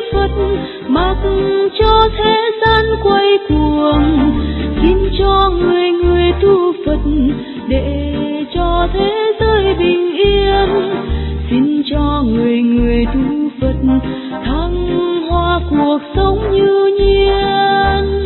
Phật, mặc cho thế gian quay cuồng. Xin cho người người tu Phật để cho thế giới bình yên. Xin cho người người tu Phật thăng hoa cuộc sống như nhiên.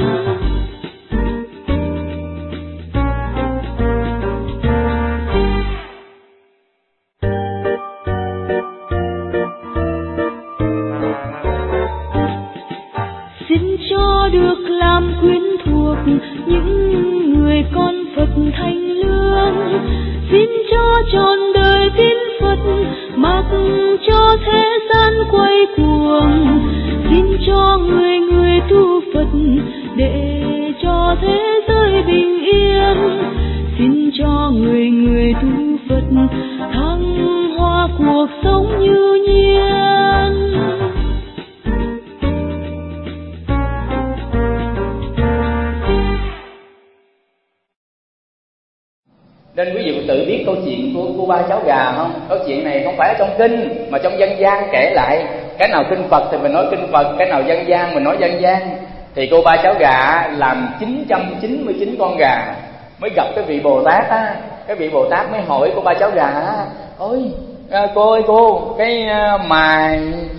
Xin cho được làm quyến thuộc những người con Phật thanh lương. Xin cho trọn đời tin Phật, mặc cho thế gian quay cuồng. Xin cho người người tu Phật để cho thế giới bình yên. Xin cho người người tu Phật thăng hoa cuộc sống như nhiên. Nên quý vị tự biết câu chuyện của cô ba cháu gà không? Câu chuyện này không phải ở trong kinh mà trong dân gian kể lại. Cái nào kinh Phật thì mình nói kinh Phật, cái nào dân gian mình nói dân gian. Thì cô ba cháu gà làm 999 con gà mới gặp cái vị Bồ Tát á. Cái vị Bồ Tát mới hỏi cô ba cháu gà á: ôi cô ơi cô, cái mà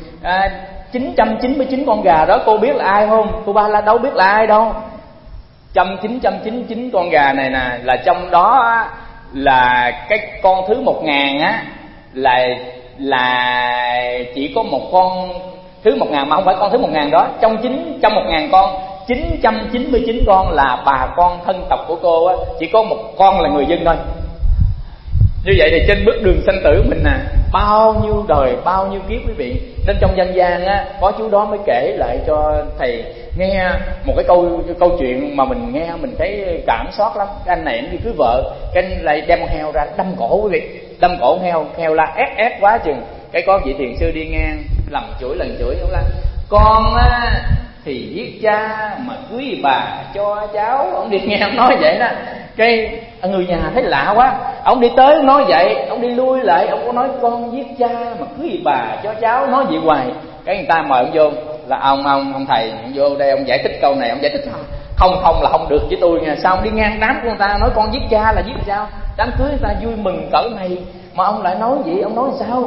999 con gà đó cô biết là ai không? Cô ba là đâu biết là ai đâu. 999 con gà này nè, là trong đó là cái con thứ 1000 á là chỉ có một con thứ 1000, mà không phải con thứ 1000 đó. Trong 1000 con, 999 con là bà con thân tộc của cô á, chỉ có một con là người dân thôi. Như vậy thì trên bước đường sanh tử mình nè, bao nhiêu đời, bao nhiêu kiếp quý vị. Nên trong dân gian á, có chú đó mới kể lại cho thầy nghe một cái câu chuyện mà mình nghe mình thấy cảm xót lắm. Cái anh này anh đi cưới vợ, cái anh lại đem con heo ra đâm cổ quý vị, đâm cổ heo la ép quá chừng. Cái có vị thiền sư đi ngang lần chửi ông la: con á thì giết cha mà cưới bà cho cháu. Ông đi nghe ông nói vậy đó, cái người nhà thấy lạ quá, ông đi tới nói vậy, ông đi lui lại, ông có nói con giết cha mà cưới bà cho cháu, nói vậy hoài. Cái người ta mời ông vô, là ông thầy, ông vô đây ông giải thích câu này. Ông giải thích không là không được với tôi nha. Sao ông đi ngang đám của người ta nói con giết cha là giết sao? Đám cưới người ta vui mừng cỡ này mà ông lại nói vậy, ông nói sao?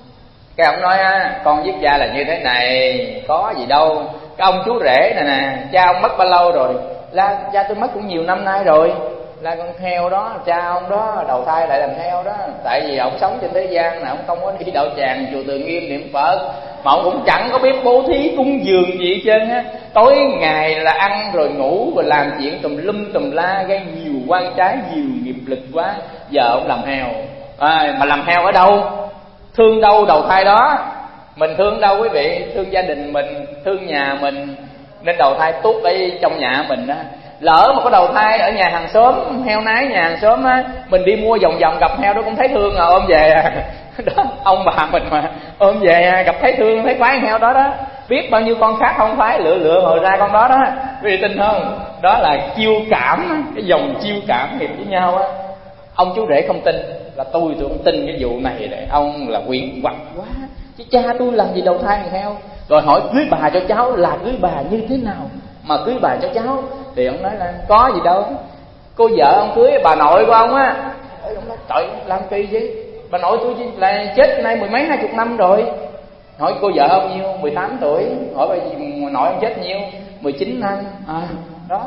Cái ông nói con giết cha là như thế này, có gì đâu. Cái ông chú rể này nè, cha ông mất bao lâu rồi? Là cha tôi mất cũng nhiều năm nay rồi. Là con heo đó, cha ông đó đầu thai lại làm heo đó. Tại vì ông sống trên thế gian này, ông không có đi đạo tràng chùa Từ Nghiêm niệm Phật, mà ông cũng chẳng có biết bố thí cúng dường gì hết trơn á. Tối ngày là ăn rồi ngủ rồi làm chuyện tùm lum tùm la, gây nhiều oan trái, nhiều nghiệp lực quá. Giờ ông làm heo mà làm heo ở đâu? Thương đâu đầu thai đó. Mình thương đâu quý vị? Thương gia đình mình, thương nhà mình, nên đầu thai tốt ở trong nhà mình á. Lỡ mà có đầu thai ở nhà hàng xóm, heo nái nhà hàng xóm á, mình đi mua vòng vòng gặp heo đó cũng thấy thương ôm về đó, ông bà mình mà ôm về gặp thấy thương, thấy khoái heo đó đó. Biết bao nhiêu con khác không khoái, lựa hồi ra con đó đó. Quý vị tin không? Đó là chiêu cảm, cái dòng chiêu cảm nghiệp với nhau á. Ông chú rể không tin, là tôi không tin cái vụ này đấy. Ông là quyển hoặc quá, chứ cha tôi làm gì đầu thai thằng heo. Rồi hỏi cưới bà cho cháu là cưới bà như thế nào mà cưới bà cho cháu? Thì ông nói là có gì đâu, cô vợ ông cưới bà nội của ông á. Ông nói trời, làm kỳ chứ, bà nội tôi là chết nay 10 mấy 20 năm rồi. Hỏi cô vợ ông nhiêu? 18 tuổi. Hỏi bà nội ông chết nhiêu? 19 năm. Đó.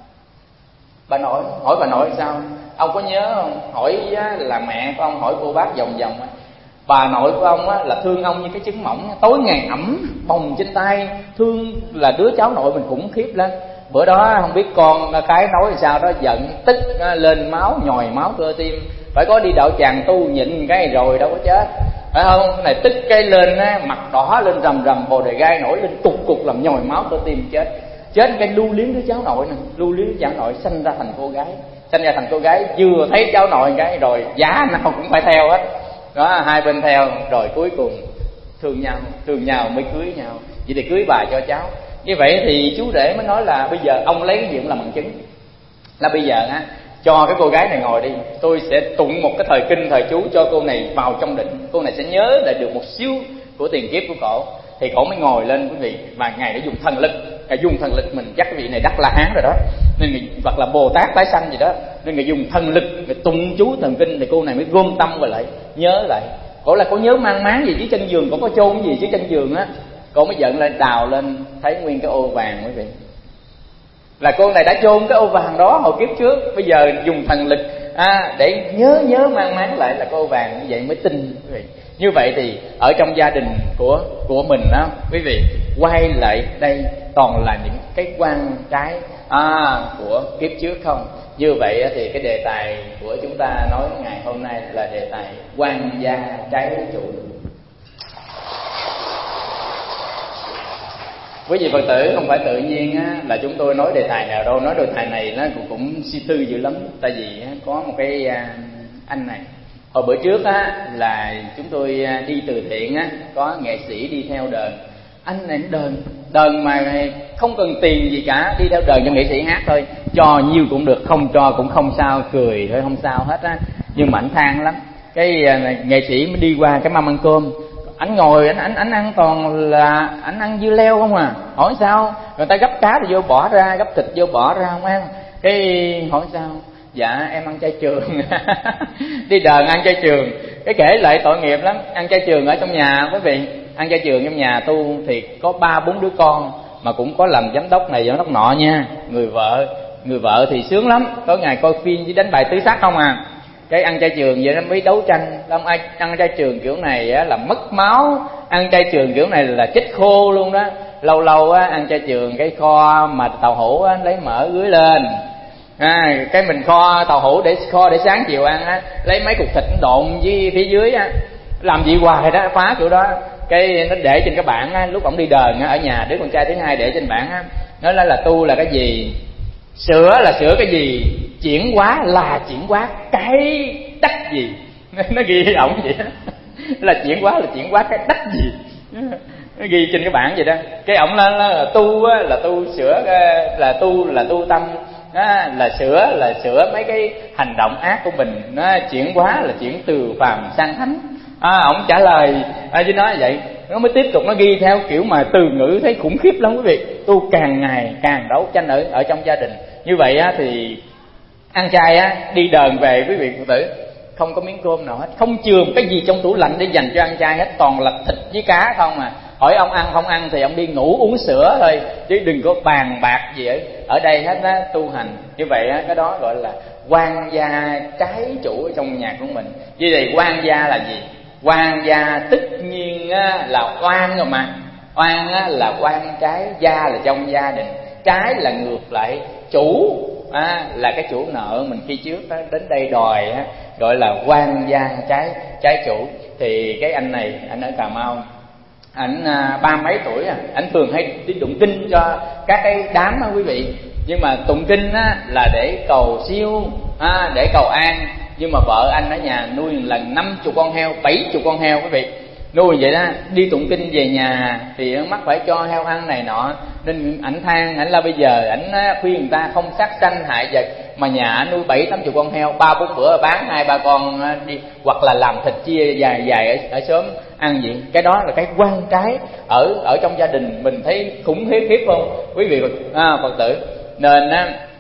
Bà nội, hỏi bà nội sao? Ông có nhớ không? Hỏi là mẹ của ông hỏi cô bác vòng vòng á. Bà nội của ông á là thương ông như cái trứng mỏng, tối ngày ẩm bồng trên tay, thương là đứa cháu nội mình khủng khiếp lắm. Bữa đó không biết con cái nói sao đó, giận tức lên máu, nhồi máu cơ tim. Phải có đi đạo tràng tu nhịn cái rồi đâu có chết, phải không? Cái này tức cái lên á, mặt đỏ lên rầm rầm, bồ đề gai nổi lên cục cục làm nhồi máu cơ tim chết. Chết cái lưu luyến đứa cháu nội nè, lưu luyến cháu nội sanh ra thành cô gái. Sanh ra thành cô gái vừa thấy cháu nội cái rồi giá nào cũng phải theo hết. Đó, hai bên theo rồi cuối cùng thương nhau mới cưới nhau. Vậy thì cưới bà cho cháu. Như vậy thì chú rể mới nói là bây giờ ông lấy cái gì cũng làm bằng chứng. Là bây giờ á, cho cái cô gái này ngồi đi, tôi sẽ tụng một cái thời kinh thời chú cho cô này vào trong định. Cô này sẽ nhớ lại được một xíu của tiền kiếp của cổ, thì cổ mới ngồi lên quý vị, và ngài đã dùng thần lực. Ngài dùng thần lực, mình chắc quý vị này đắc La Hán rồi đó, nên ngài, hoặc là Bồ Tát tái sanh gì đó, nên ngài dùng thần lực, ngài tụng chú thần kinh, thì cô này mới gom tâm và lại nhớ lại. Cổ là cổ nhớ mang máng gì dưới chân giường, cổ có chôn gì dưới chân giường á, cô mới giận lên đào lên thấy nguyên cái ô vàng quý vị. Là cô này đã chôn cái ô vàng đó hồi kiếp trước, bây giờ dùng thần lực để nhớ mang máng lại là cái ô vàng, như vậy mới tin quý vị. Như vậy thì ở trong gia đình của mình đó quý vị, quay lại đây toàn là những cái quan trái của kiếp trước không. Như vậy thì cái đề tài của chúng ta nói ngày hôm nay là đề tài quan gia trái chủ. Quý vị Phật tử, không phải tự nhiên là chúng tôi nói đề tài nào đâu. Nói đề tài này nó cũng suy tư dữ lắm. Tại vì có một cái anh này, hồi bữa trước là chúng tôi đi từ thiện có nghệ sĩ đi theo đờn. Anh này đờn mà không cần tiền gì cả, đi theo đờn cho nghệ sĩ hát thôi, cho nhiều cũng được, không cho cũng không sao, cười thôi không sao hết á. Nhưng mà anh than lắm. Cái nghệ sĩ mới đi qua cái mâm ăn cơm, anh ngồi anh ăn toàn là anh ăn dưa leo không à. Hỏi sao? Người ta gấp cá thì vô bỏ ra, gấp thịt vô bỏ ra không ăn. Cái hỏi sao? Dạ em ăn chay trường. Đi đờn ăn chay trường. Cái kể lại tội nghiệp lắm. Ăn chay trường ở trong nhà quý vị, ăn chay trường trong nhà tu thì có 3-4 đứa con, mà cũng có làm giám đốc này giám đốc nọ nha. Người vợ thì sướng lắm, tối ngày coi phim với đánh bài tứ sắc không à. Cái ăn chay trường vậy nó mới đấu tranh. Ăn chay trường kiểu này là mất máu, ăn chay trường kiểu này là chết khô luôn đó. Lâu lâu ăn chay trường cái kho mà tàu hũ lấy mỡ rưới lên, cái mình kho tàu hũ để sáng chiều ăn lấy mấy cục thịt độn với phía dưới làm gì hoài đó, phá kiểu đó. Cái nó để trên cái bảng lúc ổng đi đờn ở nhà, đứa con trai thứ hai để trên bảng nói là tu là cái gì, sửa là sửa cái gì, chuyển hóa là chuyển hóa cái đắc gì. Nó ghi ổng vậy đó. Là chuyển hóa cái đắc gì, nó ghi trên cái bảng vậy đó. Cái ổng là tu là tu sửa, là tu tâm, là sửa mấy cái hành động ác của mình, nó chuyển hóa là chuyển từ phàm sang thánh. Ổng trả lời với nói vậy, nó mới tiếp tục nó ghi theo kiểu mà từ ngữ thấy khủng khiếp lắm quý vị. Tu càng ngày càng đấu tranh ở trong gia đình. Như vậy thì ăn chay đi đờn về quý vị Phật tử, không có miếng cơm nào hết, không chừa cái gì trong tủ lạnh để dành cho ăn chay hết, toàn là thịt với cá không à. Hỏi ông ăn không ăn thì ông đi ngủ uống sữa thôi, chứ đừng có bàn bạc gì ở đây hết tu hành. Như vậy cái đó gọi là quan gia trái chủ ở trong nhà của mình. Vì vậy quan gia là gì? Quan gia tất nhiên là oan rồi mà. Oan là quan trái, gia là trong gia đình, trái là ngược lại chủ, là cái chủ nợ mình khi trước đến đây đòi, gọi là quan gia trái chủ. Thì cái anh này, anh ở Cà Mau, ảnh 30 mấy tuổi ảnh thường hay đi tụng kinh cho các cái đám quý vị. Nhưng mà tụng kinh là để cầu siêu, để cầu an. Nhưng mà vợ anh ở nhà nuôi lần 50 con heo, 70 con heo quý vị, nuôi vậy đó. Đi tụng kinh về nhà thì mắc phải cho heo ăn này nọ, nên ảnh than, ảnh là bây giờ ảnh khuyên người ta không sát sanh hại vật, mà nhà ảnh nuôi 70-80 con heo, 3-4 bữa bán 2-3 con đi, hoặc là làm thịt chia dài ở xóm ăn vậy. Cái đó là cái quan trái ở trong gia đình mình, thấy khủng khiếp không quý vị Phật tử. Nên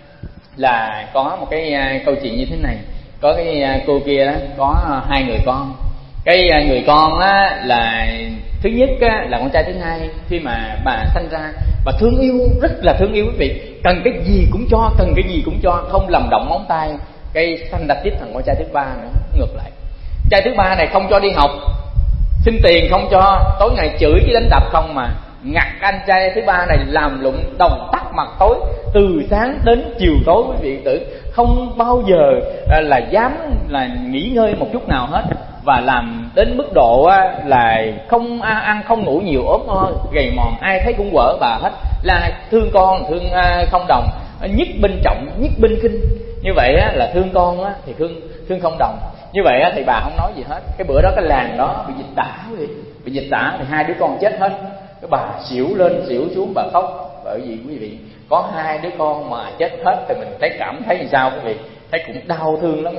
là có một cái câu chuyện như thế này. Có cái cô kia đó có 2 người con. Cái người con là thứ nhất là con trai thứ hai. Khi mà bà sanh ra, bà thương yêu, rất là thương yêu quý vị, cần cái gì cũng cho, không làm động móng tay. Cái sanh ra tiếp thằng con trai thứ ba nữa, ngược lại. Trai thứ ba này không cho đi học, xin tiền không cho, tối ngày chửi với đánh đập không mà. Ngặt anh trai thứ ba này làm lụng đồng tắt mặt tối, từ sáng đến chiều tối quý vị tử, không bao giờ là dám là nghỉ ngơi một chút nào hết. Và làm đến mức độ là không ăn không ngủ nhiều, ốm gầy mòn, ai thấy cũng quở bà hết. Là thương con thương không đồng, nhất binh trọng nhất binh khinh. Như vậy là thương con thì thương không đồng. Như vậy thì bà không nói gì hết. Cái bữa đó cái làng đó bị dịch tả thì 2 đứa con chết hết. Cái bà xỉu lên xỉu xuống, bà khóc. Bởi vì quý vị có 2 đứa con mà chết hết thì mình thấy cảm thấy làm sao quý vị, thấy cũng đau thương lắm nha.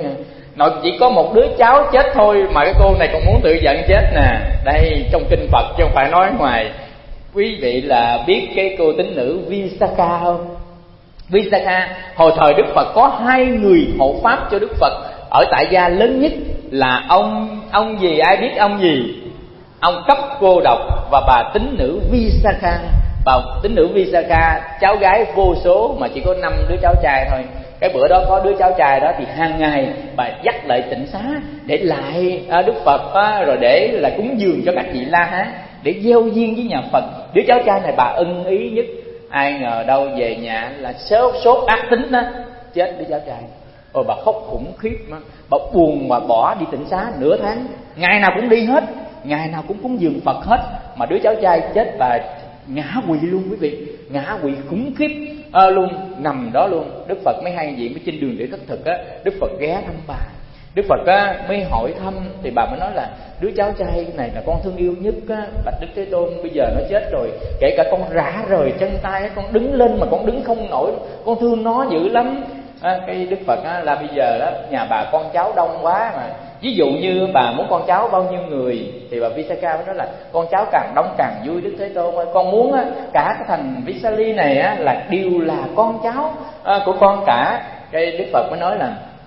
Nội chỉ có một đứa cháu chết thôi mà cái cô này còn muốn tự giận chết nè. Đây trong kinh Phật chứ không phải nói ngoài. Quý vị là biết cái cô tín nữ Visakha không? Visakha, hồi thời Đức Phật có 2 người hộ pháp cho Đức Phật ở tại gia lớn nhất là ông gì, ai biết ông gì? Ông Cấp Cô Độc và bà tín nữ Visakha. Bà tín nữ Visakha cháu gái vô số mà chỉ có 5 đứa cháu trai thôi. Cái bữa đó có đứa cháu trai đó thì hàng ngày bà dắt lại tịnh xá để lại Đức Phật rồi để là cúng dường cho các vị La Hán, để gieo duyên với nhà Phật. Đứa cháu trai này bà ưng ý nhất. Ai ngờ đâu về nhà là sốt ác tính đó, chết đứa cháu trai. Ôi bà khóc khủng khiếp mà. Bà buồn mà bỏ đi tịnh xá nửa tháng, ngày nào cũng đi hết, ngày nào cũng cúng dường Phật hết. Mà đứa cháu trai chết bà ngã quỵ luôn quý vị, ngã quỵ khủng khiếp luôn, nằm đó luôn. Đức Phật mới hay gì mới trên đường để khất thực á, Đức Phật ghé thăm bà. Đức Phật á mới hỏi thăm thì bà mới nói là đứa cháu trai này là con thương yêu nhất á, bạch Đức Thế Tôn, bây giờ nó chết rồi, kể cả con rã rời chân tay, con đứng lên mà con đứng không nổi, con thương nó dữ lắm. Cái Đức Phật á, là bây giờ đó nhà bà con cháu đông quá mà, ví dụ như bà muốn con cháu bao nhiêu người thì bà Visakha mới nói là con cháu càng đông càng vui Đức Thế Tôn ơi. Con muốn á, cả cái thành Visali này á, là đều là con cháu của con cả. Cái Đức Phật mới nói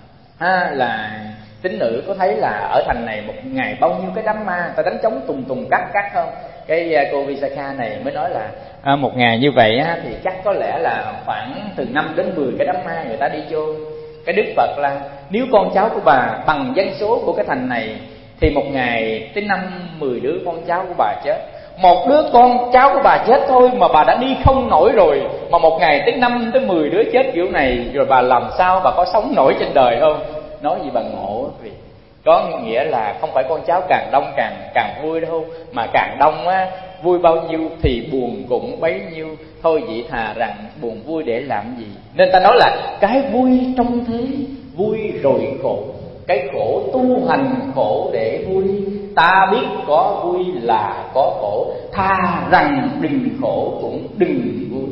là tín nữ có thấy là ở thành này một ngày bao nhiêu cái đám ma ta đánh trống tùng cắt không? Cái cô Visakha này mới nói là một ngày như vậy á, thì chắc có lẽ là khoảng từ 5 đến 10 cái đám ma người ta đi chôn. Cái Đức Phật là nếu con cháu của bà bằng dân số của cái thành này thì một ngày tới 5-10 đứa con cháu của bà chết. Một đứa con cháu của bà chết thôi mà bà đã đi không nổi rồi, mà một ngày tới 5-10 đứa chết kiểu này rồi bà làm sao bà có sống nổi trên đời không? Nói gì bà ngộ vì có nghĩa là không phải con cháu càng đông càng vui đâu, mà càng đông á, vui bao nhiêu thì buồn cũng bấy nhiêu. Thôi vậy thà rằng buồn vui để làm gì. Nên ta nói là cái vui trong thế vui rồi khổ, cái khổ tu hành khổ để vui. Ta biết có vui là có khổ, thà rằng đừng khổ cũng đừng vui.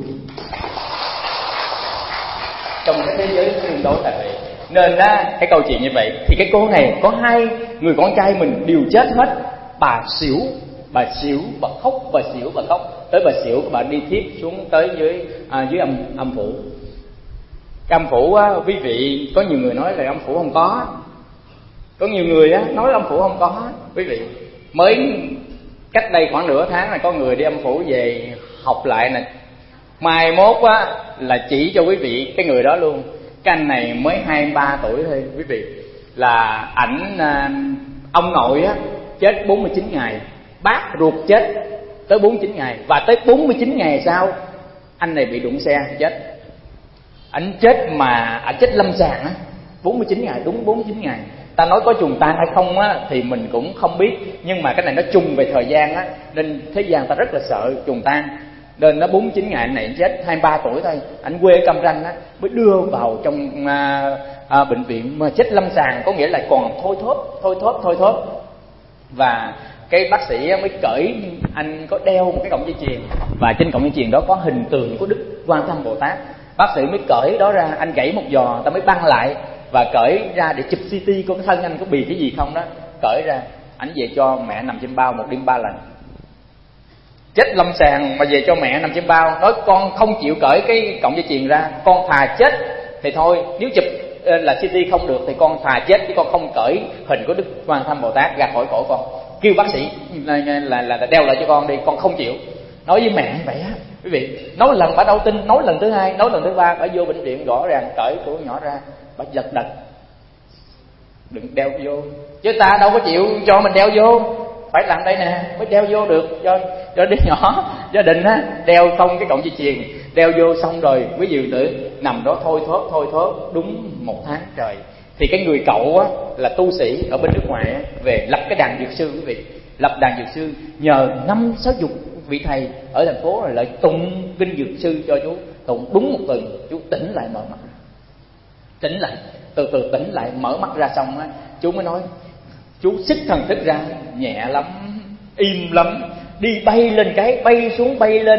Trong cái thế giới tương đối là vậy. Nên cái câu chuyện như vậy thì cái cô này có 2 người con trai mình đều chết hết. Bà xỉu, bà khóc, bà khóc. Tới bà xỉu, bà đi tiếp xuống tới dưới âm phủ. Cái âm phủ á, quý vị, có nhiều người nói là âm phủ không có. Có nhiều người á nói âm phủ không có. Quý vị, mới cách đây khoảng nửa tháng là có người đi âm phủ về học lại nè. Mai mốt á là chỉ cho quý vị cái người đó luôn. Cái anh này mới 23 tuổi thôi quý vị, là ảnh ông nội á chết 49 ngày, bác ruột chết tới 49 ngày, và tới 49 ngày sau anh này bị đụng xe chết. Ảnh chết mà ảnh chết lâm sàng á, 49 ngày, đúng 49 ngày. Ta nói có trùng tan hay không á thì mình cũng không biết, nhưng mà cái này nó trùng về thời gian á, nên thế gian ta rất là sợ trùng tan. Nên nó 49 ngày anh này anh chết 23 tuổi thôi, anh quê Cam Ranh á, mới đưa vào trong bệnh viện mà chết lâm sàng, có nghĩa là còn thôi thóp. Và cái bác sĩ mới cởi, anh có đeo một cái cọng dây chuyền, và trên cọng dây chuyền đó có hình tượng của Đức Quan Tham Bồ Tát. Bác sĩ mới cởi đó ra, anh gãy một giò, ta mới băng lại và cởi ra để chụp CT coi cái thân anh có bị cái gì không đó. Cởi ra, anh về cho mẹ nằm trên bao 1 đêm 3 lần. Chết lâm sàng mà về cho mẹ nằm trên bao, nói con không chịu cởi cái cọng dây chuyền ra, con thà chết thì thôi, nếu chụp là CT không được thì con thà chết chứ con không cởi hình của Đức Quan Tham Bồ Tát ra khỏi cổ con. Kêu bác sĩ là đeo lại cho con đi, con không chịu. Nói với mẹ vậy á quý vị, nói lần bà đâu tin, nói lần thứ 2, nói lần thứ 3, bà vô bệnh viện rõ ràng cởi của nhỏ ra, bà giật đật đừng đeo vô, chứ ta đâu có chịu cho mình đeo vô, phải làm đây nè mới đeo vô được cho đứa nhỏ gia đình á, đeo không cái cọng dây chuyền, đeo vô xong rồi quý vị tử nằm đó thôi thóp đúng 1 tháng trời. Thì cái người cậu á là tu sĩ ở bên nước ngoài á, về lập cái đàn dược sư quý vị, lập đàn dược sư, nhờ 50-60 vị thầy ở thành phố rồi lại tụng kinh dược sư cho chú, tụng đúng 1 tuần chú tỉnh lại, mở mắt, tỉnh lại, từ từ tỉnh lại, mở mắt ra xong á, chú mới nói, chú xích thần thức ra nhẹ lắm, im lắm, đi bay lên cái, bay xuống bay lên,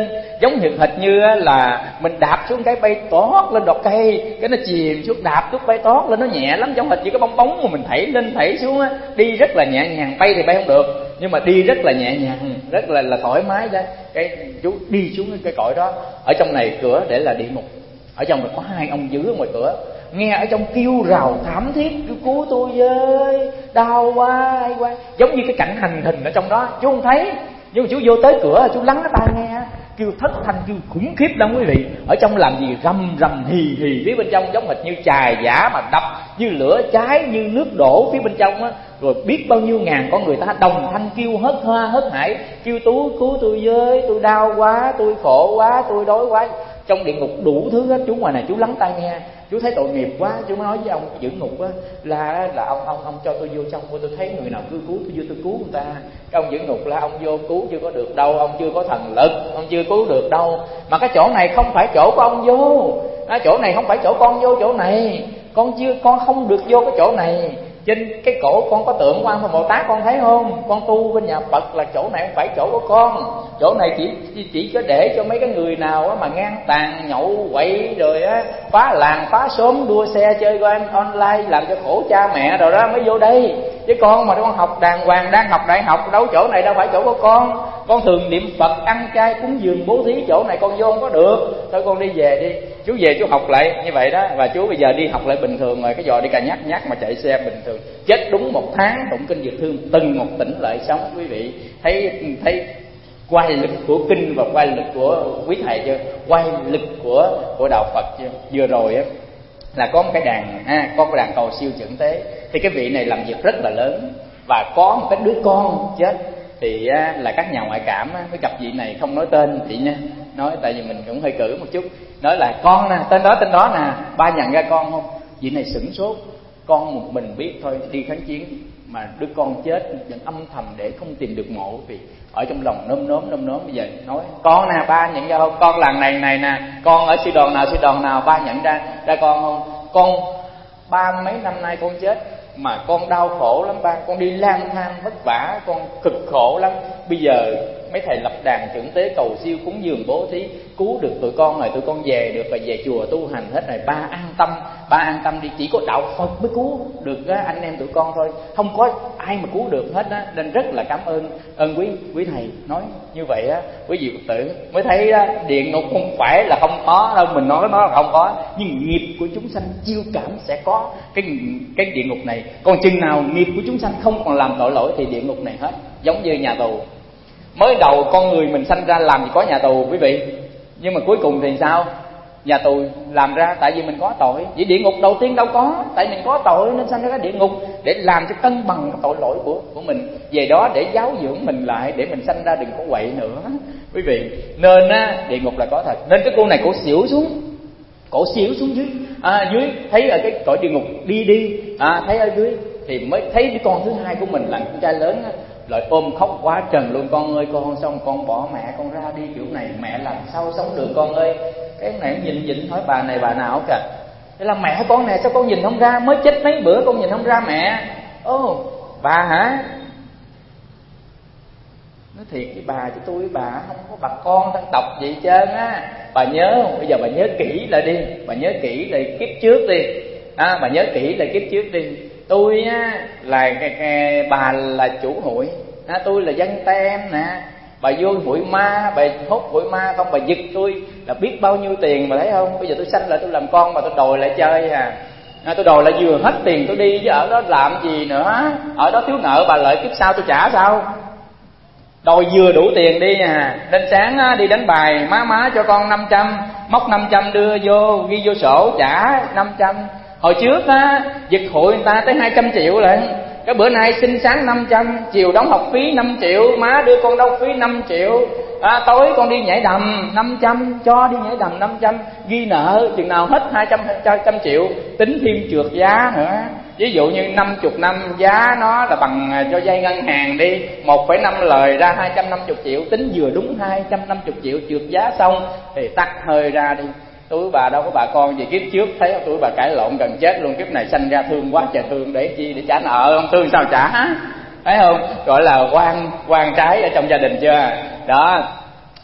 giống hệt như là mình đạp xuống cái bay tót lên đọt cây, cái nó chìm xuống, đạp xuống bay tót lên, nó nhẹ lắm, giống hệt như cái bong bóng mà mình thảy lên thảy xuống á, đi rất là nhẹ nhàng. Bay thì bay không được, nhưng mà đi rất là nhẹ nhàng, rất là thoải mái đó. Cái chú đi xuống cái cõi đó. Ở trong này cửa để là địa ngục, ở trong này có 2 ông dữ ở ngoài cửa, nghe ở trong kêu rào thảm thiết, kêu cứu tôi với, đau quá, ai quá, giống như cái cảnh hành hình ở trong đó. Chú không thấy, nhưng mà chú vô tới cửa, chú lắng cái tai nghe, kêu thất thanh, kêu khủng khiếp lắm quý vị. Ở trong làm gì rầm rầm hì hì, phía bên trong giống hệt như chài giả mà đập, như lửa cháy, như nước đổ phía bên trong á. Rồi biết bao nhiêu ngàn con người ta đồng thanh kêu hớt hoa hớt hải, kêu cứu tôi với, tôi đau quá, tôi khổ quá, tôi đói quá. Trong địa ngục đủ thứ hết. Chú ngoài này chú lắng tai nghe, chú thấy tội nghiệp quá, chú mới nói với ông giữ ngục á là ông cho tôi vô trong, tôi thấy người nào cứ cứu tôi vô, tôi cứu người ta. Cái ông giữ ngục là ông vô cứu chưa có được đâu, ông chưa có thần lực, ông chưa cứu được đâu. Mà cái chỗ này không phải chỗ của ông vô, chỗ này không phải chỗ con vô chỗ này, con không được vô cái chỗ này. Trên cái cổ con có tượng Quan Thế Bồ Tát, con thấy không? Con tu bên nhà Phật là chỗ này không phải chỗ của con. Chỗ này chỉ có để cho mấy cái người nào mà ngang tàn nhậu quậy rồi á, phá làng phá xóm, đua xe chơi game online, làm cho khổ cha mẹ rồi đó mới vô đây. Chứ con mà con học đàng hoàng, đang học đại học, đâu chỗ này đâu phải chỗ của con. Con thường niệm Phật, ăn chay, cúng dường, bố thí, chỗ này con vô không có được. Thôi con đi về đi. Chú về chú học lại như vậy đó. Và chú bây giờ đi học lại bình thường rồi. Cái giò đi cà nhắc mà chạy xe bình thường. Chết đúng 1 tháng tụng kinh Dược Thương, từng một tỉnh lại sống. Quý vị thấy quay lực của kinh và quay lực của quý thầy chưa? Quay lực của đạo Phật chưa? Vừa rồi á là có một cái đàn có cái đàn cầu siêu trưởng tế. Thì cái vị này làm việc rất là lớn, và có một cái đứa con chết. Thì là các nhà ngoại cảm mới gặp vị này, không nói tên chị nha, nói tại vì mình cũng hơi cử một chút, nói là con nè, tên đó nè, ba nhận ra con không? Vị này sửng sốt, con một mình biết thôi, đi kháng chiến mà đứa con chết vẫn âm thầm để không tìm được mộ. Vì ở trong lòng nôm nóm bây giờ nói con nè, ba nhận ra không? Con làng này nè, con ở sư đoàn nào ba nhận ra con không? Con 30 mấy năm nay con chết mà con đau khổ lắm ba, con đi lang thang vất vả, con cực khổ lắm. Bây giờ mấy thầy lập đàn trưởng tế cầu siêu cúng dường bố thí cứu được tụi con rồi, tụi con về được và về chùa tu hành hết rồi. Ba an tâm đi, chỉ có đạo Phật mới cứu được anh em tụi con thôi, không có ai mà cứu được hết á. Nên rất là cảm ơn quý thầy nói như vậy á. Quý vị Phật tử mới thấy địa ngục không phải là không có đâu, mình nói nó là không có, nhưng nghiệp của chúng sanh chiêu cảm sẽ có cái địa ngục này. Còn chừng nào nghiệp của chúng sanh không còn làm tội lỗi thì địa ngục này hết. Giống như nhà tù, mới đầu con người mình sanh ra làm gì có nhà tù quý vị, nhưng mà cuối cùng thì sao? Nhà tù làm ra tại vì mình có tội. Vậy địa ngục đầu tiên đâu có, tại mình có tội nên sanh ra cái địa ngục để làm cho cân bằng cái tội lỗi của mình. Về đó để giáo dưỡng mình lại, để mình sanh ra đừng có quậy nữa quý vị. Nên địa ngục là có thật. Nên cái cô này cổ xỉu xuống dưới, dưới thấy ở cái cõi địa ngục đi thấy ở dưới thì mới thấy đứa con thứ hai của mình là con trai lớn lại ôm khóc quá trần luôn. Con ơi, con xong con bỏ mẹ con ra đi kiểu này, mẹ làm sao sống được con ơi. Cái này nhìn hỏi bà này bà nào kìa, thế là mẹ con nè, sao con nhìn không ra, mới chết mấy bữa con nhìn không ra mẹ. Ô bà hả? Nói thiệt với bà, chứ tôi với bà không có bà con thân tộc gì hết trơn á. Bà nhớ không? Bây giờ bà nhớ kỹ lại đi, bà nhớ kỹ lại kiếp trước đi, bà nhớ kỹ lại kiếp trước đi. Tôi á là bà là chủ hụi, tôi là dân tem nè. Bà vô hụi ma, bà hốt hụi ma không, bà giật tôi là biết bao nhiêu tiền mà thấy không. Bây giờ tôi sanh lại tôi làm con mà tôi đòi lại chơi tôi đòi lại vừa hết tiền tôi đi, chứ ở đó làm gì nữa. Ở đó thiếu nợ bà lợi, kiếp sau tôi trả sao? Đòi vừa đủ tiền đi Nên sáng đi đánh bài, má cho con 500, móc 500 đưa vô, ghi vô sổ trả 500. Hồi trước giật hụi người ta tới 200 triệu lận. Cái bữa nay xin sáng 500, chiều đóng học phí 5 triệu, má đưa con đóng phí 5 triệu. Tối con đi nhảy đầm 500, cho đi nhảy đầm 500, ghi nợ chừng nào hết 200 triệu, tính thêm trượt giá nữa. Ví dụ như 50 năm giá nó là bằng cho vay ngân hàng đi, 1,5 lời ra 250 triệu, tính vừa đúng 250 triệu trượt giá xong thì tắt hơi ra đi. Tôi bà đâu có bà con gì, kiếp trước thấy tôi bà cãi lộn gần chết luôn, kiếp này sanh ra thương quá trời thương, để chi? Để trả nợ không, thương sao trả, thấy không? Gọi là quan trái ở trong gia đình chưa đó.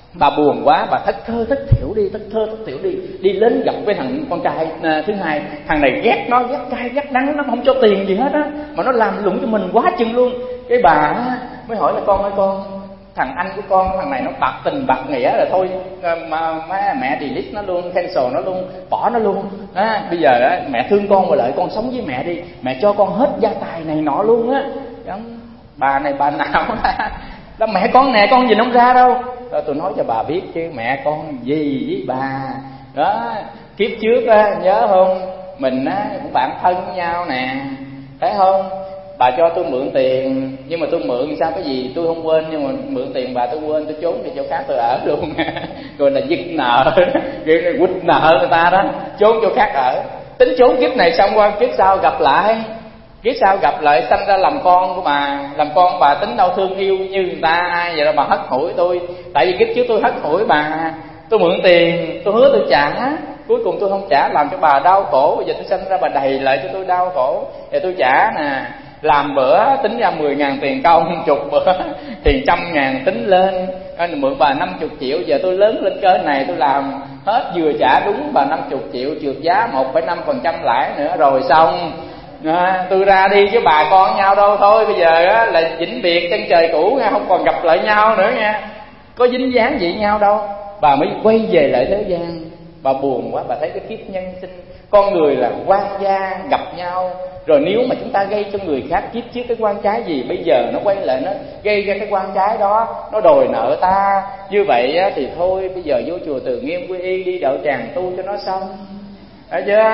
Bà buồn quá, bà thất thơ thất thiểu đi, đi đến gặp với thằng con trai thứ hai. Thằng này ghét nó, ghét cay ghét đắng, nó không cho tiền gì hết á, mà nó làm lụng cho mình quá chừng luôn. Cái bà mới hỏi là con ơi con, thằng anh của con, thằng này nó bạc tình bạc nghĩa rồi thôi, mà mẹ delete nó luôn, cancel nó luôn, bỏ nó luôn. Bây giờ mẹ thương con mà lợi con sống với mẹ đi, mẹ cho con hết gia tài này nọ luôn á. Bà này bà nào đó, mẹ con nè, con nhìn không ra đâu. Rồi tôi nói cho bà biết chứ mẹ con gì với bà đó. Kiếp trước á, nhớ không, mình á cũng bạn thân với nhau nè, thấy không? Bà cho tôi mượn tiền, nhưng mà tôi mượn sao cái gì tôi không quên, nhưng mà mượn tiền bà tôi quên, tôi trốn đi chỗ khác tôi ở luôn. Rồi là giật nợ, quýt nợ người ta đó, trốn chỗ khác ở. Tính trốn kiếp này xong qua kiếp sau gặp lại. Kiếp sau gặp lại sanh ra làm con của bà, làm con bà tính đâu thương yêu như người ta, ai vậy đâu bà hất hủi tôi. Tại vì kiếp trước tôi hất hủi bà, tôi mượn tiền, tôi hứa tôi trả, cuối cùng tôi không trả, làm cho bà đau khổ. Bây giờ tôi sanh ra bà đầy lại cho tôi đau khổ, giờ tôi trả nè. Làm bữa tính ra 10.000 tiền công, chục bữa thì 100.000 tính lên. Mượn bà 50 triệu, giờ tôi lớn lên cỡ này tôi làm hết vừa trả đúng bà 50 triệu, trượt giá 1,5% lãi nữa rồi xong. Tôi ra đi chứ bà con nhau đâu, thôi bây giờ là vĩnh biệt chân trời cũ nha, không còn gặp lại nhau nữa nha, có dính dáng gì nhau đâu. Bà mới quay về lại thế gian. Bà buồn quá, bà thấy cái kiếp nhân sinh con người là quan gia gặp nhau. Rồi nếu mà chúng ta gây cho người khác kiếp trước cái quan trái gì, bây giờ nó quay lại nó gây ra cái quan trái đó, nó đòi nợ ta. Như vậy thì thôi bây giờ vô chùa Từ Nghiêm quy y đi đậu tràng tu cho nó xong, thấy chưa?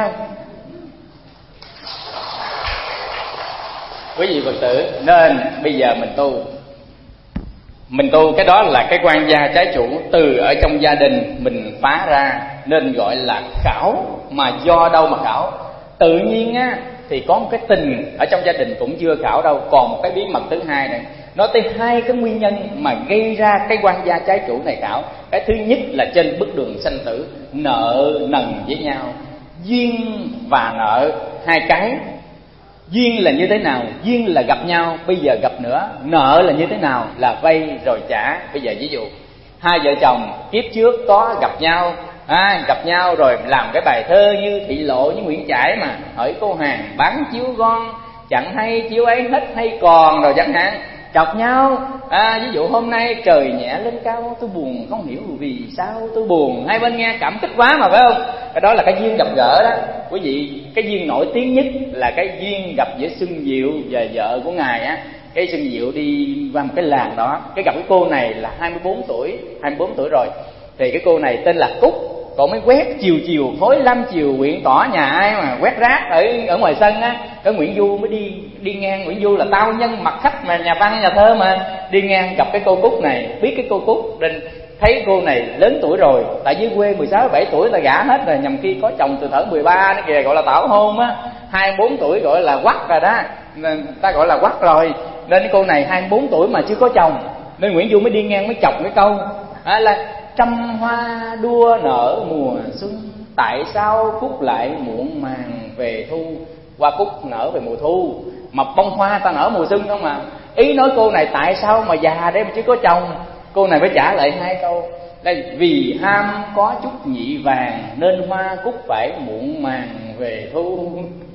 Quý vị Phật tử, nên bây giờ mình tu cái đó là cái quan gia trái chủ từ ở trong gia đình mình phá ra, nên gọi là khảo. Mà do đâu mà khảo? Tự nhiên á thì có một cái tình ở trong gia đình cũng chưa khảo đâu. Còn một cái bí mật thứ hai này, nói tới hai cái nguyên nhân mà gây ra cái quan gia trái chủ này khảo. Cái thứ nhất là trên bước đường sanh tử, nợ nần với nhau. Duyên và nợ, hai cái. Duyên là như thế nào? Duyên là gặp nhau, bây giờ gặp nữa. Nợ là như thế nào? Là vay rồi trả. Bây giờ ví dụ hai vợ chồng kiếp trước có gặp nhau, gặp nhau rồi làm cái bài thơ như Thị Lộ với Nguyễn Trãi mà: hỡi cô hàng bán chiếu gon, chẳng hay chiếu ấy hết hay còn, rồi chẳng hạn chọc nhau. Ví dụ hôm nay trời nhẹ lên cao, tôi buồn không hiểu vì sao tôi buồn. Hai bên nghe cảm kích quá mà, phải không? Cái đó là cái duyên gặp gỡ đó. Quý vị, cái duyên nổi tiếng nhất là cái duyên gặp giữa Xuân Diệu và vợ của ngài á. Cái Xuân Diệu đi qua một cái làng đó, cái gặp cái cô này là 24 tuổi rồi. Thì cái cô này tên là Cúc. Còn mới quét chiều khối 5 chiều quyện tỏ nhà ai mà quét rác ở ngoài sân á. Cái Nguyễn Du mới đi ngang. Nguyễn Du là tao nhân mặt khách mà, nhà văn nhà thơ mà, đi ngang gặp cái cô Cúc này. Biết cái cô Cúc nên thấy cô này lớn tuổi rồi, tại dưới quê 16-17 tuổi ta gả hết rồi, nhằm khi có chồng từ thở 13 đó kìa, gọi là tảo hôn á. 24 tuổi gọi là quắc rồi đó, nên ta gọi là quắc rồi. Nên cái cô này 24 tuổi mà chưa có chồng, nên Nguyễn Du mới đi ngang mới chọc cái câu là trăm hoa đua nở mùa xuân, tại sao Cúc lại muộn màng về thu. Hoa Cúc nở về mùa thu, mà bông hoa ta nở mùa xuân không à. Ý nói cô này tại sao mà già đây mà chưa có chồng. Cô này phải trả lại hai câu là vì ham có chút nhị vàng, nên Hoa Cúc phải muộn màng về thu.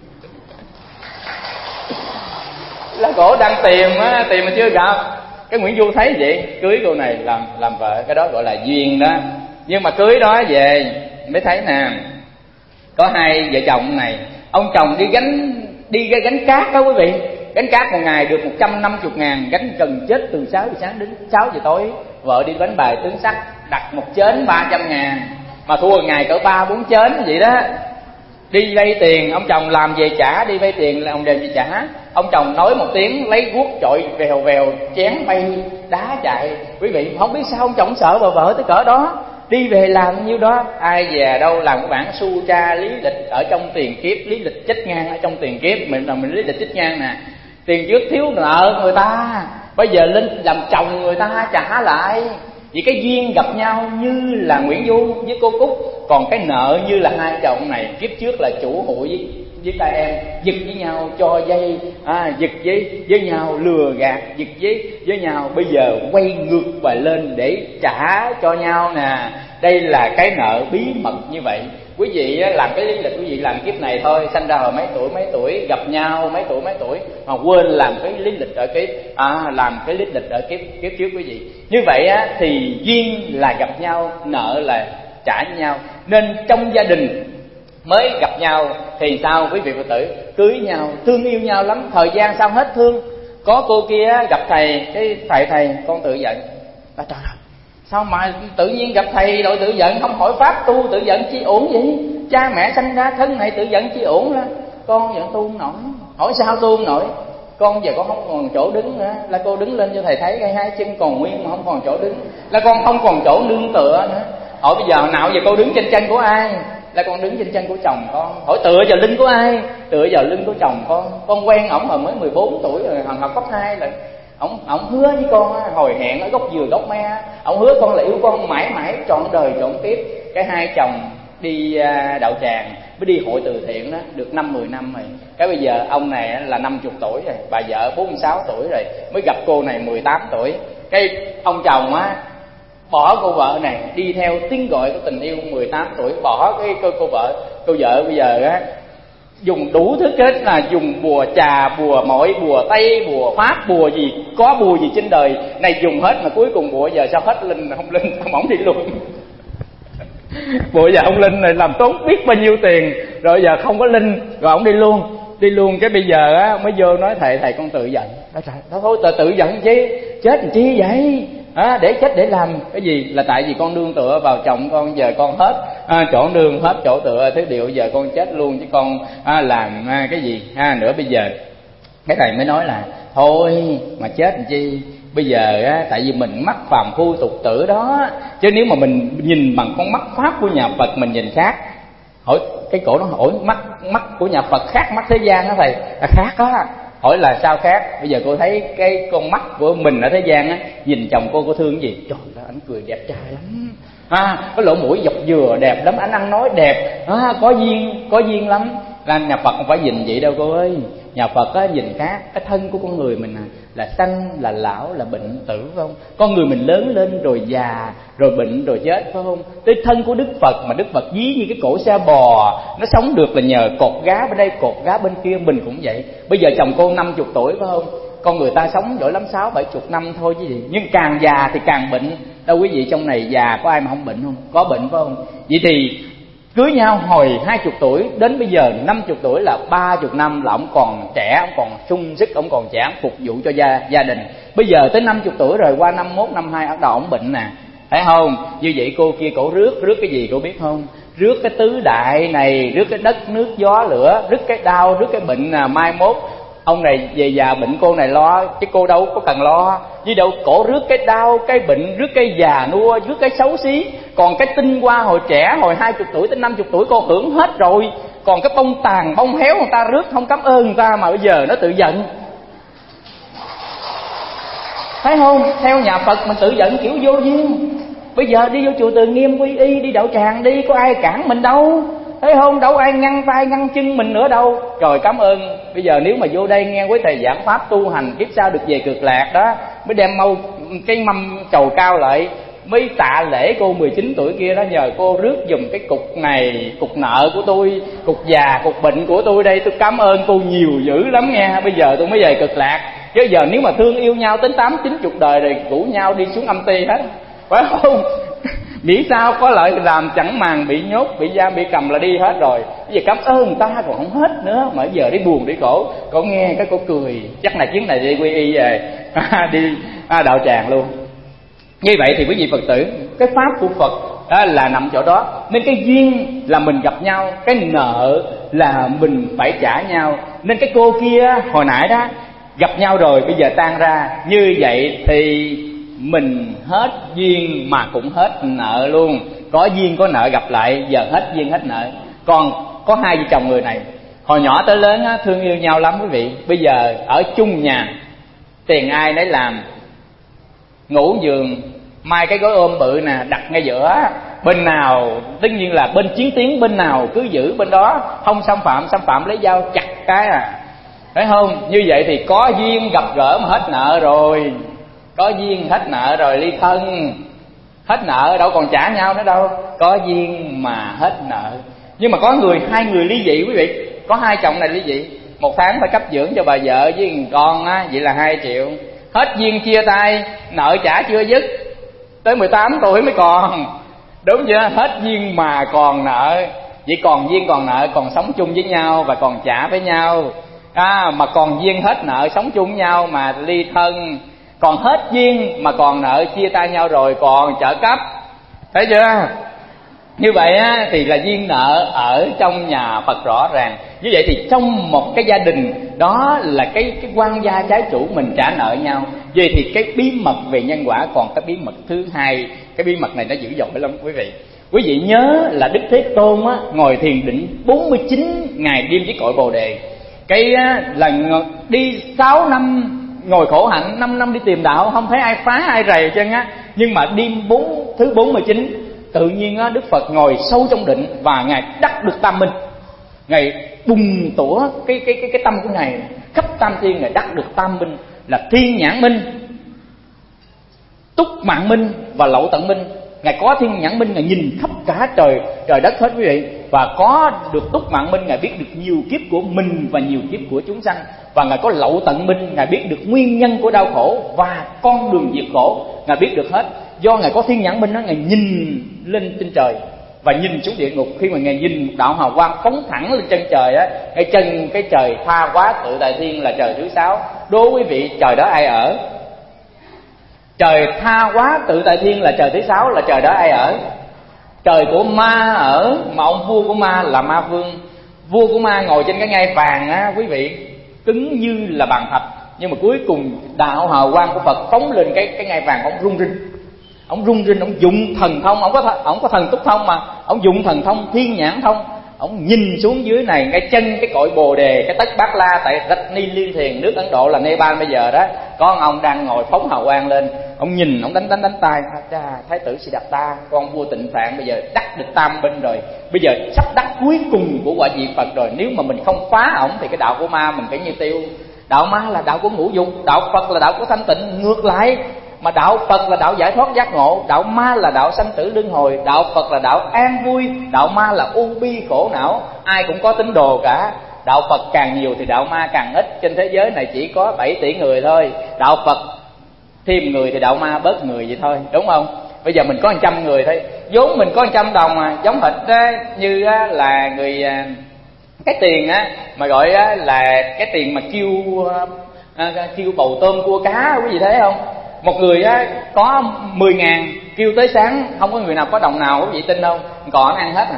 Là cổ đang tìm mà chưa gặp. Cái Nguyễn Du thấy vậy cưới cô này làm vợ. Cái đó gọi là duyên đó. Nhưng mà cưới đó về mới thấy nè, có hai vợ chồng này, ông chồng đi gánh cát đó quý vị. Gánh cát một ngày được 150.000, gánh gần chết từ 6 giờ sáng đến 6 giờ tối. Vợ đi đánh bài tướng sắt, đặt một chén 300.000, mà thua ngày cỡ 3-4 chén vậy đó. Đi vay tiền, ông chồng làm về trả, đi vay tiền là ông đem về trả. Ông chồng nói một tiếng, lấy guốc chọi vèo chén bay đá chạy. Quý vị không biết sao ông chồng sợ bà vợ tới cỡ đó. Đi về làm nhiêu đó, ai về đâu làm cái bản su tra lý lịch ở trong tiền kiếp, lý lịch chích ngang ở trong tiền kiếp. Mình lý lịch chích ngang nè, tiền trước thiếu nợ người ta, bây giờ lên làm chồng người ta trả lại. Vì cái duyên gặp nhau như là Nguyễn Du với cô Cúc, còn cái nợ như là hai chồng này kiếp trước là chủ hụi với tay em, giật với nhau cho dây, giật với nhau lừa gạt, giật với nhau bây giờ quay ngược và lên để trả cho nhau nè. Đây là cái nợ bí mật như vậy. Quý vị làm cái lý lịch, quý vị làm kiếp này thôi, sanh ra hồi mấy tuổi, gặp nhau mấy tuổi mà quên làm cái lý lịch ở làm cái lý lịch ở kiếp trước quý vị. Như vậy thì duyên là gặp nhau, nợ là trả nhau. Nên trong gia đình mới gặp nhau thì sao quý vị Phật tử? Cưới nhau, thương yêu nhau lắm, thời gian sao hết thương. Có cô kia gặp thầy, cái thầy con tự giận. Trời ơi, sao mà tự nhiên gặp thầy rồi tự giận, không hỏi pháp tu tự giận chi ổn vậy? Cha mẹ sanh ra thân này tự giận chi ổn đó. Con vẫn tu không nổi. Hỏi sao tu không nổi? Con giờ con không còn chỗ đứng nữa. Là cô đứng lên cho thầy thấy cái hai chân còn nguyên mà không còn chỗ đứng. Là con không còn chỗ nương tựa nữa. Hỏi bây giờ nào giờ cô đứng trên chân của ai? Là con đứng trên chân của chồng con. Hỏi tựa vào lưng của ai? Tựa vào lưng của chồng con. Con quen ổng hồi mới 14 tuổi rồi, học cấp 2 rồi. Ông hứa với con hồi hẹn ở gốc dừa gốc me, ông hứa con là yêu con mãi mãi trọn đời trọn kiếp. Cái hai chồng đi đạo tràng mới đi hội từ thiện đó, được 5-10 năm rồi. Cái bây giờ ông này là 50 tuổi rồi, bà vợ 46 tuổi rồi, mới gặp cô này 18 tuổi. Cái ông chồng bỏ cô vợ này đi theo tiếng gọi của tình yêu 18 tuổi, bỏ cái cô vợ bây giờ dùng đủ thứ hết, là dùng bùa trà, bùa mội, bùa tây, bùa pháp, bùa gì, có bùa gì trên đời này dùng hết, mà cuối cùng bùa giờ sao hết linh, không linh sao ổng đi luôn. Bùa giờ ông linh này làm tốn biết bao nhiêu tiền, rồi giờ không có linh, rồi ổng đi luôn. Cái bây giờ mới vô nói thầy con tự giận. Thôi tự giận chứ, chết làm chi vậy? Để chết để làm cái gì? Là tại vì con nương tựa vào chồng con, giờ con hết chỗ nương, hết chỗ tựa thứ điệu, giờ con chết luôn chứ con làm cái gì nữa. Bây giờ cái thầy mới nói là thôi mà chết làm chi, bây giờ tại vì mình mắc phàm phu tục tử đó, chứ nếu mà mình nhìn bằng con mắt pháp của nhà Phật mình nhìn khác. Hỏi cái cổ nó hỏi mắt của nhà Phật khác mắt thế gian đó thầy? Khác đó. Hỏi là sao khác? Bây giờ cô thấy cái con mắt của mình ở thế gian nhìn chồng cô thương cái gì? Trời ơi, anh cười đẹp trai lắm, có lỗ mũi dọc dừa đẹp lắm, anh ăn nói đẹp, có duyên lắm. Là nhà Phật không phải nhìn vậy đâu cô ơi. Nhà Phật nhìn khác. Cái thân của con người mình là sanh, là lão, là bệnh tử, phải không? Con người mình lớn lên rồi già, rồi bệnh, rồi chết, phải không? Tới thân của Đức Phật mà Đức Phật ví như cái cổ xe bò, nó sống được là nhờ cột gá bên đây, cột gá bên kia. Mình cũng vậy. Bây giờ chồng cô 50 tuổi, phải không? Con người ta sống giỏi lắm 60-70 năm thôi chứ gì. Nhưng càng già thì càng bệnh. Đâu quý vị trong này già có ai mà không bệnh không? Có bệnh, phải không? Vậy thì cưới nhau hồi 20 tuổi đến bây giờ 50 tuổi là 30 năm là ông còn trẻ, ông còn sung sức, ông còn trẻ phục vụ cho gia đình. Bây giờ tới 50 tuổi rồi, qua 51, 52 bắt đầu ông bệnh nè, thấy không? Như vậy cô kia cổ rước cái gì cô biết không? Rước cái tứ đại này, rước cái đất nước gió lửa, rước cái đau, rước cái bệnh mai mốt ông này về già bệnh cô này lo, chứ cô đâu có cần lo. Vì đâu cổ rước cái đau, cái bệnh, rước cái già nua, rước cái xấu xí. Còn cái tinh hoa hồi trẻ, hồi 20 tuổi tới 50 tuổi cô hưởng hết rồi. Còn cái bông tàn, bông héo người ta rước không cảm ơn người ta, mà bây giờ nó tự giận. Thấy không? Theo nhà Phật mình tự giận kiểu vô duyên. Bây giờ đi vô chùa Từ Nghiêm quy y, đi đạo tràng đi, có ai cản mình đâu. Thấy không? Đâu ai ngăn tay ngăn chân mình nữa đâu. Trời cảm ơn. Bây giờ nếu mà vô đây nghe quý thầy giảng pháp tu hành kiếp sau được về cực lạc đó, mới đem mau cái mâm trầu cao lại, mới tạ lễ cô 19 tuổi kia đó, nhờ cô rước giùm cái cục này, cục nợ của tôi, cục già, cục bệnh của tôi đây. Tôi cảm ơn cô nhiều dữ lắm nghe. Bây giờ tôi mới về cực lạc. Chứ giờ nếu mà thương yêu nhau đến 80-90 đời rồi rủ nhau đi xuống âm ti hết, phải không? Miễn sao có lợi làm, chẳng màng bị nhốt, bị giam, bị cầm là đi hết rồi. Bây giờ cảm ơn người ta còn không hết nữa, mà giờ đi buồn đi khổ. Cô nghe cái cô cười, chắc là chuyến này đi quy y về đi đạo tràng luôn. Như vậy thì quý vị Phật tử, cái pháp của Phật là nằm chỗ đó. Nên cái duyên là mình gặp nhau, cái nợ là mình phải trả nhau. Nên cái cô kia hồi nãy đó gặp nhau rồi, bây giờ tan ra. Như vậy thì mình hết duyên mà cũng hết nợ luôn. Có duyên có nợ gặp lại, giờ hết duyên hết nợ. Còn có hai vợ chồng người này hồi nhỏ tới lớn thương yêu nhau lắm quý vị. Bây giờ ở chung nhà, tiền ai nấy làm, ngủ giường, mai cái gối ôm bự nè đặt ngay giữa, bên nào tất nhiên là bên chiến tiến, bên nào cứ giữ bên đó, không xâm phạm lấy dao chặt cái phải không? Như vậy thì có duyên gặp gỡ mà hết nợ rồi, có duyên hết nợ rồi ly thân. Hết nợ đâu còn trả nhau nữa đâu, có duyên mà hết nợ. Nhưng mà có hai người ly dị quý vị, có hai chồng này ly dị, 1 tháng phải cấp dưỡng cho bà vợ với con á, vậy là 2 triệu. Hết duyên chia tay, nợ trả chưa dứt, tới 18 tuổi mới còn, đúng chưa? Hết duyên mà còn nợ, vậy còn duyên còn nợ, còn sống chung với nhau và còn trả với nhau. Mà còn duyên hết nợ sống chung với nhau mà ly thân, còn hết duyên mà còn nợ chia tay nhau rồi còn trợ cấp, thấy chưa? Như vậy á, thì là duyên nợ ở trong nhà Phật rõ ràng. Như vậy thì trong một cái gia đình đó là cái quan gia trái chủ mình trả nợ nhau. Vậy thì cái bí mật về nhân quả còn cái bí mật thứ hai. Cái bí mật này nó dữ dội lắm quý vị. Quý vị nhớ là Đức Thế Tôn á, ngồi thiền định 49 ngày đêm với cội Bồ Đề. Cái á, là đi 6 năm ngồi khổ hạnh, 5 năm đi tìm đạo, không thấy ai phá ai rầy chân á. Nhưng mà đêm thứ 49 tự nhiên á, Đức Phật ngồi sâu trong định và Ngài đắc được tam minh. Ngài bùng tủa cái tâm của Ngài khắp tam thiên, Ngài đắc được tam minh là thiên nhãn minh, túc mạng minh và lậu tận minh. Ngài có thiên nhãn minh, Ngài nhìn khắp cả trời đất hết quý vị. Và có được túc mạng minh, Ngài biết được nhiều kiếp của mình và nhiều kiếp của chúng sanh. Và Ngài có lậu tận minh, Ngài biết được nguyên nhân của đau khổ và con đường diệt khổ, Ngài biết được hết. Do Ngài có thiên nhãn minh đó, Ngài nhìn lên trên trời và nhìn xuống địa ngục. Khi mà Ngài nhìn một đạo hào quang phóng thẳng lên chân trời á, ngay chân cái trời Tha Hóa Tự Tại Thiên là trời thứ 6. Đố quý vị trời đó ai ở? Trời Tha Hóa Tự Tại Thiên là trời thứ 6, là trời đó ai ở? Trời của ma ở, mà ông vua của ma là Ma Vương. Vua của ma ngồi trên cái ngai vàng á quý vị, cứng như là bàn thạch. Nhưng mà cuối cùng đạo hào quang của Phật phóng lên cái ngai vàng, ông rung rinh. Ông rung rinh, ông dụng thần thông, ông có thần túc thông mà, ông dụng thần thông thiên nhãn thông. Ông nhìn xuống dưới này, ngay chân cái cội Bồ Đề, cái Tất Bát La tại Rajni Liên Thiền, nước Ấn Độ là Nepal bây giờ đó, có ông đang ngồi phóng hào quang lên. Ông nhìn, ông đánh tay, Thái tử Siddhartha, con vua Tịnh Phạn bây giờ đắc được tam minh rồi, bây giờ sắp đắc cuối cùng của quả diệt Phật rồi. Nếu mà mình không phá ổng thì cái đạo của ma mình phải như tiêu. Đạo ma là đạo của ngũ dục, đạo Phật là đạo của thanh tịnh, ngược lại. Mà đạo Phật là đạo giải thoát giác ngộ, đạo ma là đạo sanh tử luân hồi. Đạo Phật là đạo an vui, đạo ma là u bi khổ não. Ai cũng có tín đồ cả. Đạo Phật càng nhiều thì đạo ma càng ít. Trên thế giới này chỉ có 7 tỷ người thôi. Đạo Phật thêm người thì đạo ma bớt người vậy thôi, đúng không? Bây giờ mình có 100 người thôi, vốn mình có 100 đồng mà giống hệt như là người cái tiền á mà gọi là cái tiền mà kêu bầu tôm cua cá, quý vị thấy không? Một người có 10.000 kêu tới sáng, không có người nào có đồng nào, quý vị tin đâu, còn ăn hết à.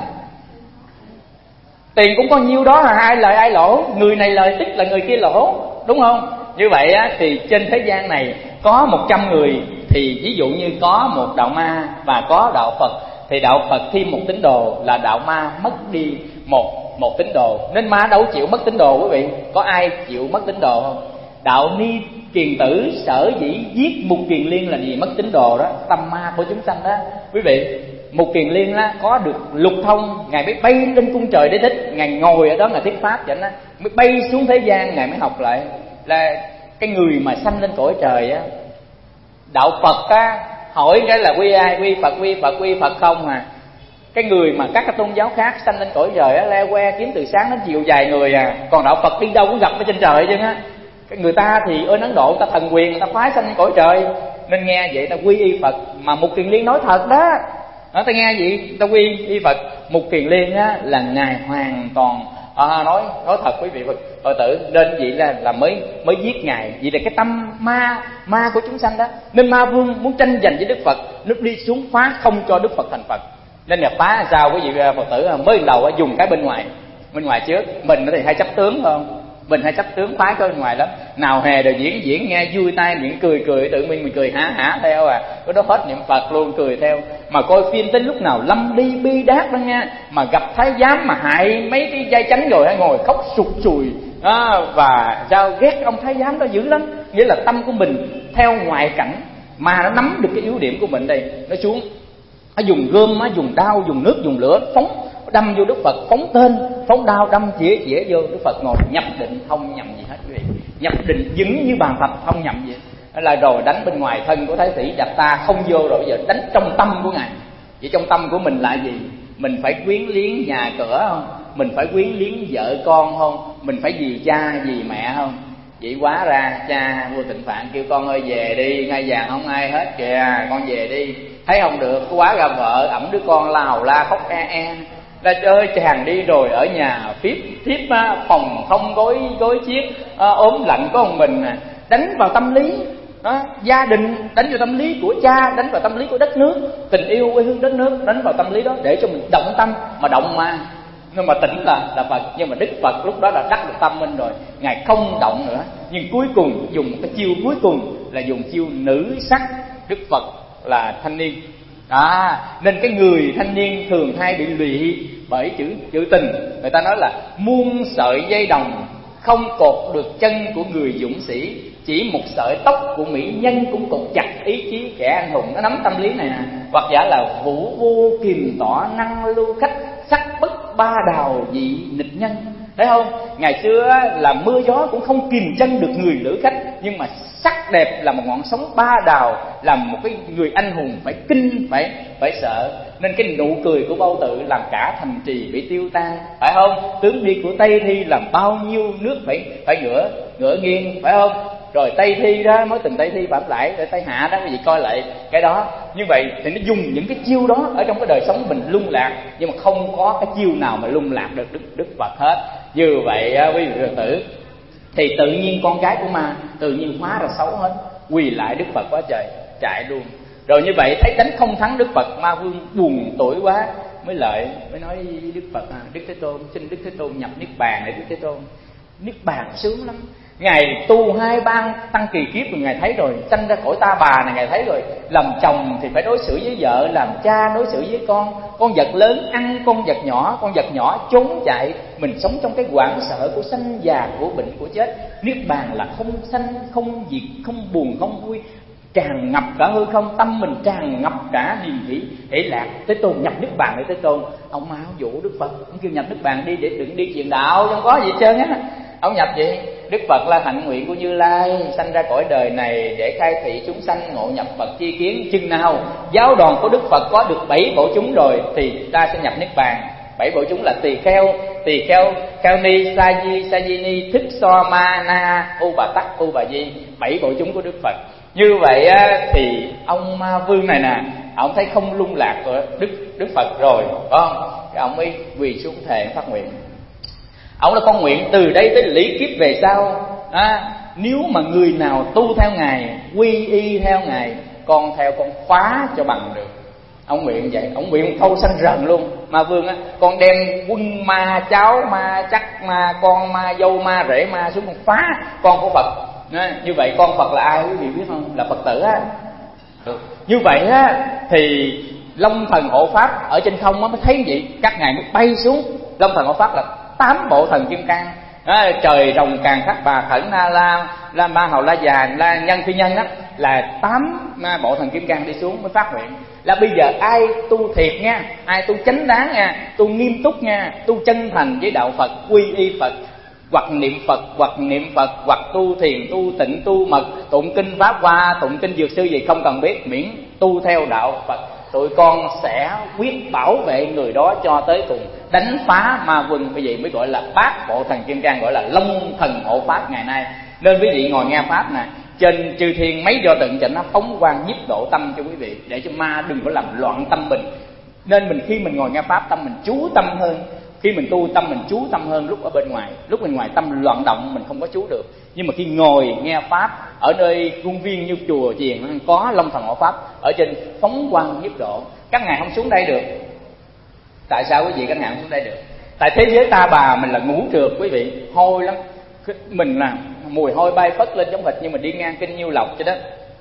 Tiền cũng có nhiêu đó, là ai lời ai lỗ, người này lời tích là người kia lỗ, đúng không? Như vậy thì trên thế gian này có 100 người thì ví dụ như có một đạo ma và có đạo Phật, thì đạo Phật thêm một tín đồ là đạo ma mất đi một tín đồ. Nên ma đâu chịu mất tín đồ quý vị, có ai chịu mất tín đồ không? Đạo Ni Kiền Tử sở dĩ giết Mục Kiền Liên là gì? Mất tín đồ đó, tâm ma của chúng sanh đó quý vị. Mục Kiền Liên có được lục thông, Ngài mới bay lên cung trời để thích, Ngài ngồi ở đó Ngài thuyết pháp vậy đó, mới bay xuống thế gian, Ngài mới học lại là cái người mà sanh lên cõi trời á. Đạo Phật hỏi cái là quy ai? Quy Phật không à. Cái người mà các cái tôn giáo khác sanh lên cõi trời le que kiếm từ sáng đến chiều vài người à, còn đạo Phật đi đâu cũng gặp ở trên trời chứ á. Người ta thì ở Ấn Độ người ta thần quyền, người ta phái sanh lên cõi trời, nên nghe vậy ta quy y Phật. Mà Mục Kiền Liên nói thật đó, ta nghe vậy ta quy y Phật. Mục Kiền Liên là Ngài hoàn toàn nói thật quý vị Phật tử, nên vậy là mới giết Ngài. Vậy là cái tâm ma của chúng sanh đó. Nên Ma Vương muốn tranh giành với Đức Phật, lúc đi xuống phá không cho Đức Phật thành Phật. Nên là phá sao quý vị Phật tử? Mới đầu dùng cái bên ngoài trước. Mình thì hay chấp tướng không? Mình hay chấp tướng phá cái bên ngoài lắm. Nào hè rồi diễn nghe vui tai miệng cười tự mình cười hả theo à. Cái đó hết niệm Phật luôn, cười theo. Mà coi phim tới lúc nào lâm ly bi đát đó nha. Mà gặp thái giám mà hại mấy cái vai chánh rồi ngồi khóc sụt sùi và sao ghét ông thái giám đó dữ lắm. Nghĩa là tâm của mình theo ngoại cảnh, mà nó nắm được cái yếu điểm của mình đây, nó xuống Nó dùng gươm, nó dùng đao, dùng nước, dùng lửa phóng đâm vô Đức Phật, phóng tên, phóng đao đâm chĩa vô. Đức Phật ngồi nhập định không nhầm gì hết quý vị, nhập định vững như bàn thạch không nhầm gì. Đó là rồi đánh bên ngoài thân của Thái Sĩ đặt ta không vô, rồi bây giờ đánh trong tâm của Ngài. Vậy trong tâm của mình là gì? Mình phải quyến liếng nhà cửa không? Mình phải quyến liếng vợ con không? Mình phải vì cha vì mẹ không? Vậy quá ra cha vua Tịnh Phạn kêu con ơi về đi, ngai vàng không ai hết kìa, con về đi. Thấy không được, quá ra vợ ẵm đứa con lào la khóc e. Là ơi chàng đi rồi ở nhà thiếp phòng không gối chiếc, ốm lạnh có một mình à. Đánh vào tâm lý đó, gia đình, đánh vào tâm lý của cha, đánh vào tâm lý của đất nước, tình yêu quê hương đất nước, đánh vào tâm lý đó để cho mình động tâm. Mà động mà, nhưng mà tỉnh là Phật. Nhưng mà Đức Phật lúc đó là đắc được tâm minh rồi, Ngài không động nữa. Nhưng cuối cùng dùng một cái chiêu cuối cùng là dùng chiêu nữ sắc. Đức Phật là thanh niên đó, nên cái người thanh niên thường hay bị lụy bởi chữ tình. Người ta nói là muôn sợi dây đồng không cột được chân của người dũng sĩ, chỉ một sợi tóc của mỹ nhân cũng cột chặt ý chí kẻ anh hùng. Nó nắm tâm lý này nè. Hoặc giả là vũ vô kiềm tỏ năng lưu khách, sắc bất ba đào dị nghịch nhân. Thấy không? Ngày xưa là mưa gió cũng không kìm chân được người lữ khách, nhưng mà sắc đẹp là một ngọn sóng ba đào, làm một cái người anh hùng phải kinh, phải sợ. Nên cái nụ cười của Bao Tự làm cả thành trì bị tiêu tan, phải không? Tướng đi của Tây Thi làm bao nhiêu nước phải ngửa nghiêng, phải không? Rồi Tây Thi đó, mối tình Tây Thi bảm lại, rồi Tây Hạ đó, quý vị coi lại cái đó. Như vậy thì nó dùng những cái chiêu đó ở trong cái đời sống mình lung lạc, nhưng mà không có cái chiêu nào mà lung lạc được Đức Phật hết. Như vậy quý vị Phật tử, thì tự nhiên con gái của ma tự nhiên hóa ra xấu hết, quỳ lại Đức Phật quá trời, chạy luôn. Rồi như vậy thấy đánh không thắng Đức Phật, Ma Vương buồn tuổi quá, mới nói với Đức Phật Đức Thế Tôn, xin Đức Thế Tôn nhập niết bàn để Đức Thế Tôn. Niết bàn sướng lắm, Ngài tu 2-3 tăng kỳ kiếp rồi Ngài thấy rồi, sanh ra cõi ta bà này Ngài thấy rồi. Làm chồng thì phải đối xử với vợ, làm cha đối xử với con vật lớn ăn con vật nhỏ trốn chạy. Mình sống trong cái hoảng sợ của sanh già, của bệnh, của chết. Niết bàn là không sanh, không diệt, không buồn, không vui, tràn ngập cả hư không, tâm mình tràn ngập cả niềm hỷ lạc. Thế Tôn nhập niết bàn để Thế Tôn. Ông Mao dụ Đức Phật, ông kêu nhập niết bàn đi để đừng đi truyền đạo, không có gì hết trơn á. Ông nhập vậy. Đức Phật là hạnh nguyện của Như Lai, sanh ra cõi đời này để khai thị chúng sanh ngộ nhập Phật chi kiến. Chừng nào giáo đoàn của Đức Phật có được 7 bộ chúng rồi thì ta sẽ nhập niết bàn. 7 bộ chúng là tỳ kheo, kheo ni, sa di ni, thích so ma na, u bà tắc, u bà di. 7 bộ chúng của Đức Phật. Như vậy thì ông Ma Vương này nè, ông thấy không lung lạc của Đức Phật rồi, phải không? Thì ông mới quỳ xuống thề phát nguyện. Ông là con nguyện từ đây tới lý kiếp về sau, nếu mà người nào tu theo Ngài, quy y theo Ngài, con theo con phá cho bằng được. Ông nguyện vậy, ông nguyện một câu sanh rần luôn. Ma Vương á, con đem quân ma, cháu ma, chắc ma, con ma, dâu ma, rể ma xuống con phá con của Phật. Như vậy con Phật là ai quý vị biết không? Là Phật tử á. Được. Như vậy á thì Long Thần Hộ Pháp ở trên không á mới thấy vậy, các ngài mới bay xuống. Long Thần Hộ Pháp là 8 bộ thần kim cang. Trời rồng càng khắc bà khẩn na la ma hầu la già la nhân phi nhân đó, là 8 bộ thần kim cang đi xuống mới phát nguyện. Là bây giờ ai tu thiệt nha, ai tu chánh đáng nha, tu nghiêm túc nha, tu chân thành với đạo Phật, quy y Phật, hoặc niệm Phật, hoặc tu thiền, tu tịnh, tu mật, tụng kinh Pháp Hoa, tụng kinh Dược Sư gì không cần biết, miễn tu theo đạo Phật, tụi con sẽ quyết bảo vệ người đó cho tới cùng, đánh phá ma quân. Bởi vậy mới gọi là 8 bộ thần kim cang, gọi là Long Thần Hộ Pháp ngày nay. Nên quý vị ngồi nghe Pháp nè, trên chư thiên mấy do tượng chỉnh nó phóng quang nhiếp độ tâm cho quý vị, để cho ma đừng có làm loạn tâm mình. Nên khi mình ngồi nghe Pháp, tâm mình chú tâm hơn. Khi mình tu, tâm mình chú tâm hơn lúc ở bên ngoài. Lúc bên ngoài tâm loạn động mình không có chú được. Nhưng mà khi ngồi nghe Pháp ở nơi khuôn viên như chùa chiền có Long Thần Hộ Pháp ở trên phóng quang nhiếp độ. Các ngài không xuống đây được. Tại sao quý vị các ngài không xuống đây được? Tại thế giới ta bà mình là ngũ trượt quý vị, hôi lắm. Mình là mùi hôi bay phất lên giống thịt. Nhưng mà đi ngang kinh Nhiêu Lộc cho đó,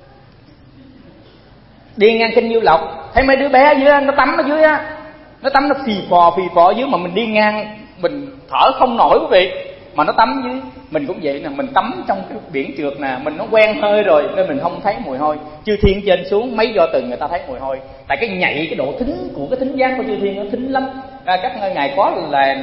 đi ngang kinh Nhiêu Lộc thấy mấy đứa bé dưới đó, nó tắm ở dưới á, nó tắm nó phì phò dưới, mà mình đi ngang mình thở không nổi quý vị. Mà nó tắm dưới mình cũng vậy nè, mình tắm trong cái biển trượt nè, mình nó quen hơi rồi nên mình không thấy mùi hôi. Chư thiên trên xuống mấy do từng người ta thấy mùi hôi, tại cái nhạy, cái độ thính của cái thính giác của chư thiên nó thính lắm. Các ngài có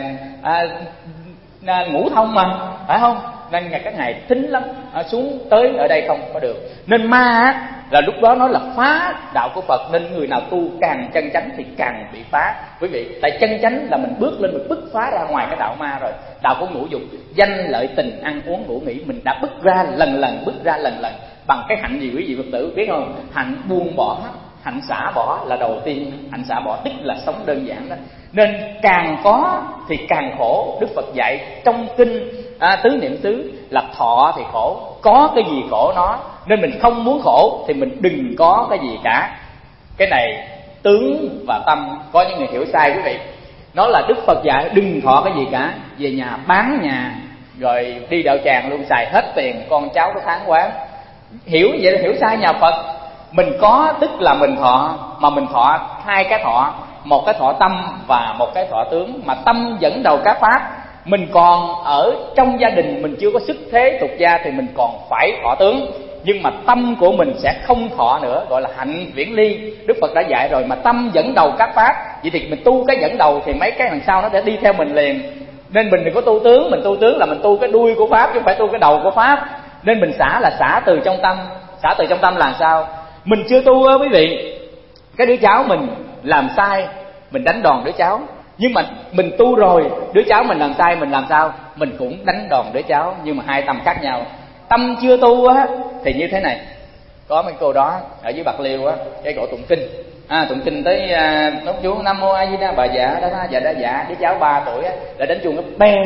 là ngũ thông mà, phải không? Nên các ngài thính lắm, xuống tới ở đây không có được. Nên ma là lúc đó nó là phá đạo của Phật, nên người nào tu càng chân chánh thì càng bị phá. Quý vị, tại chân chánh là mình bước lên, mình bứt phá ra ngoài cái đạo ma rồi. Đạo của ngũ dục, danh lợi tình ăn uống ngủ nghỉ, mình đã bứt ra lần lần, bứt ra lần lần. Bằng cái hạnh gì quý vị Phật tử biết không? Hạnh buông bỏ, hạnh xả bỏ là đầu tiên. Hạnh xả bỏ tức là sống đơn giản đó. Nên càng có thì càng khổ. Đức Phật dạy trong kinh Tứ Niệm xứ là thọ thì khổ, có cái gì khổ nó. Nên mình không muốn khổ thì mình đừng có cái gì cả. Cái này tướng và tâm có những người hiểu sai quý vị. Nó là Đức Phật dạy đừng thọ cái gì cả, về nhà bán nhà rồi đi đạo tràng luôn, xài hết tiền, con cháu nó tháng quán. Hiểu vậy là hiểu sai nhà Phật. Mình có tức là mình thọ, mà mình thọ hai cái thọ, một cái thọ tâm và một cái thọ tướng. Mà tâm dẫn đầu các pháp. Mình còn ở trong gia đình mình chưa có xuất thế tục gia thì mình còn phải thọ tướng, nhưng mà tâm của mình sẽ không thọ nữa, gọi là hạnh viễn ly. Đức Phật đã dạy rồi, mà tâm dẫn đầu các pháp. Vậy thì mình tu cái dẫn đầu thì mấy cái đằng sau nó sẽ đi theo mình liền. Nên mình đừng có tu tướng, mình tu tướng là mình tu cái đuôi của pháp chứ không phải tu cái đầu của pháp. Nên mình xả là xả từ trong tâm. Xả từ trong tâm là sao? Mình chưa tu á quý vị, cái đứa cháu mình làm sai mình đánh đòn đứa cháu. Nhưng mà mình tu rồi, đứa cháu mình làm sai mình làm sao? Mình cũng đánh đòn đứa cháu. Nhưng mà hai tâm khác nhau. Tâm chưa tu á thì như thế này. Có mấy cô đó ở dưới Bạc Liêu á, cái cổ tụng kinh, tụng kinh tới nói chú Nam Mô A Di Đà Bà Dạ Đa Tha Dạ Đa Dạ. Đứa cháu 3 tuổi á là đánh chuông nó beng,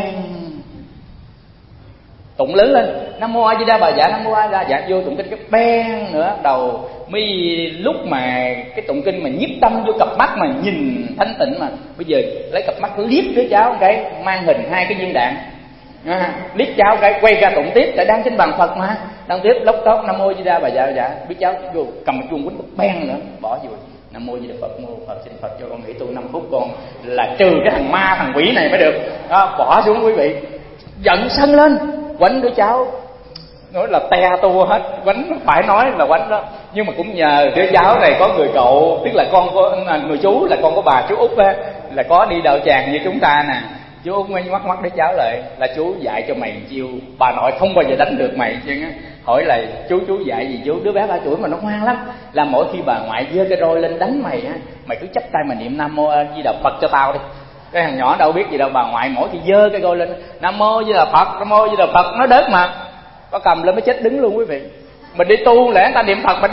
tụng lớn lên Nam Mô A Di Đà Bà Dạ, Nam Mô A Di Đà Dạ, vô tụng kinh cái beng nữa. Đầu mới lúc mà cái tụng kinh mà nhiếp tâm vô cặp mắt mà nhìn thanh tịnh, mà bây giờ lấy cặp mắt liếc đứa cháu cái mang hình 2 cái viên đạn, liếc cháu cái quay ra tụng tiếp, tại đang trên bàn Phật mà, đang tiếp lóc tóc Nam Mô A Di Đà Bà Dạ Dạ. Biết cháu vô cầm cái chuông quýnh beng nữa, bỏ vô Nam Mô A Di Đà Phật, Mô Phật, xin Phật cho con nghỉ tu 5 phút, con là trừ cái thằng ma thằng quỷ này mới được. Đó, bỏ xuống quý vị. Giận sân lên quánh đứa cháu, nói là te tua hết, quánh phải nói là quánh đó. Nhưng mà cũng nhờ đứa cháu này có người cậu, tức là con của người chú, là con của bà chú Út á, là có đi đạo tràng như chúng ta nè. Chú Út mới mắt đứa cháu lại là chú dạy cho mày chiêu bà nội không bao giờ đánh được mày chứ. Hỏi là chú dạy gì chú? Đứa bé 3 tuổi mà nó ngoan lắm, là mỗi khi bà ngoại giơ cái roi lên đánh mày á, mày cứ chắp tay mà niệm Nam Mô A Di Đà Phật cho tao đi. Cái thằng nhỏ đâu biết gì đâu, bà ngoại mỗi khi giơ cái roi lên Nam Mô A Di Đà Phật, Nam Mô A Di Đà Phật, nó đớt mà có cầm lên mới chết đứng luôn quý vị. Mình đi tu lẽ người ta niệm Phật mà